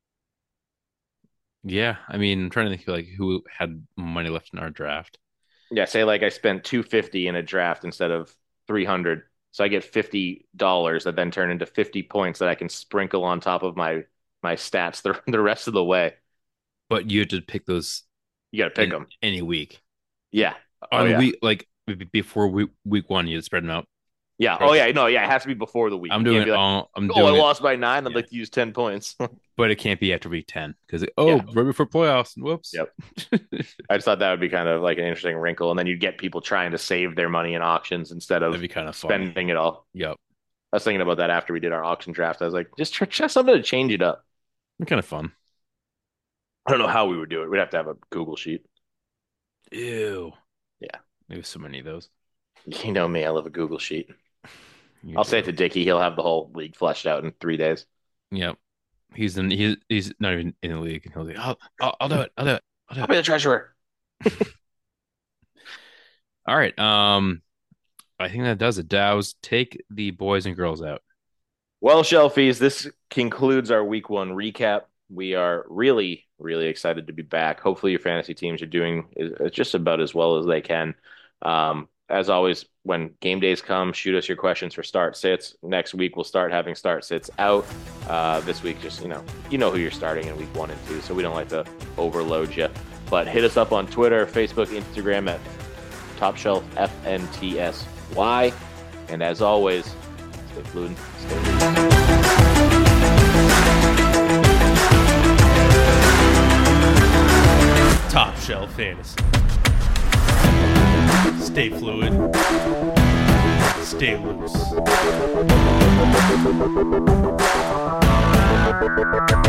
Yeah, I mean, I'm trying to think like who had money left in our draft. Yeah, say like I spent 250 in a draft instead of 300. So I get $50 that then turn into 50 points that I can sprinkle on top of my stats the rest of the way. But you had to pick those You got to pick in them. any week. Yeah. Oh On yeah. week like before week one, you had spread them out. Yeah. Oh yeah. No. Yeah. It has to be before the week. I'm You doing can't it be like, all. I'm oh, I doing it, lost by 9. I'd yeah, like to use 10 points. but it can't be after week 10 because Yeah. right before playoffs. Whoops. Yep. I just thought that would be kind of like an interesting wrinkle, and then you'd get people trying to save their money in auctions instead That'd of be kind of funny. spending it all. Yep, I was thinking about that after we did our auction draft. I was like, just try something to change it up. kind of fun. I don't know how we would do it. We'd have to have a Google sheet. Ew. Yeah. Maybe so many of those. You know me, I love a Google sheet. You I'll say it do. to Dickie. He'll have the whole league fleshed out in 3 days. Yep. He's not even in the league. He'll be, I'll do it. I'll do it. I'll do I'll it. be the treasurer. All right. I think that does it. Dows, take the boys and girls out. Well, Shelfies, this concludes our week 1 recap. We are really, really excited to be back. Hopefully, your fantasy teams are doing just about as well as they can. As always, when game days come, shoot us your questions for start sits. Next week, we'll start having start sits out. This week, just you know who you're starting in week 1 and 2, so we don't like to overload you. But hit us up on Twitter, Facebook, Instagram at Top Shelf FNTSY. And as always, stay fluid, stay loose. Top Shelf Fantasy. Stay fluid. Stay loose.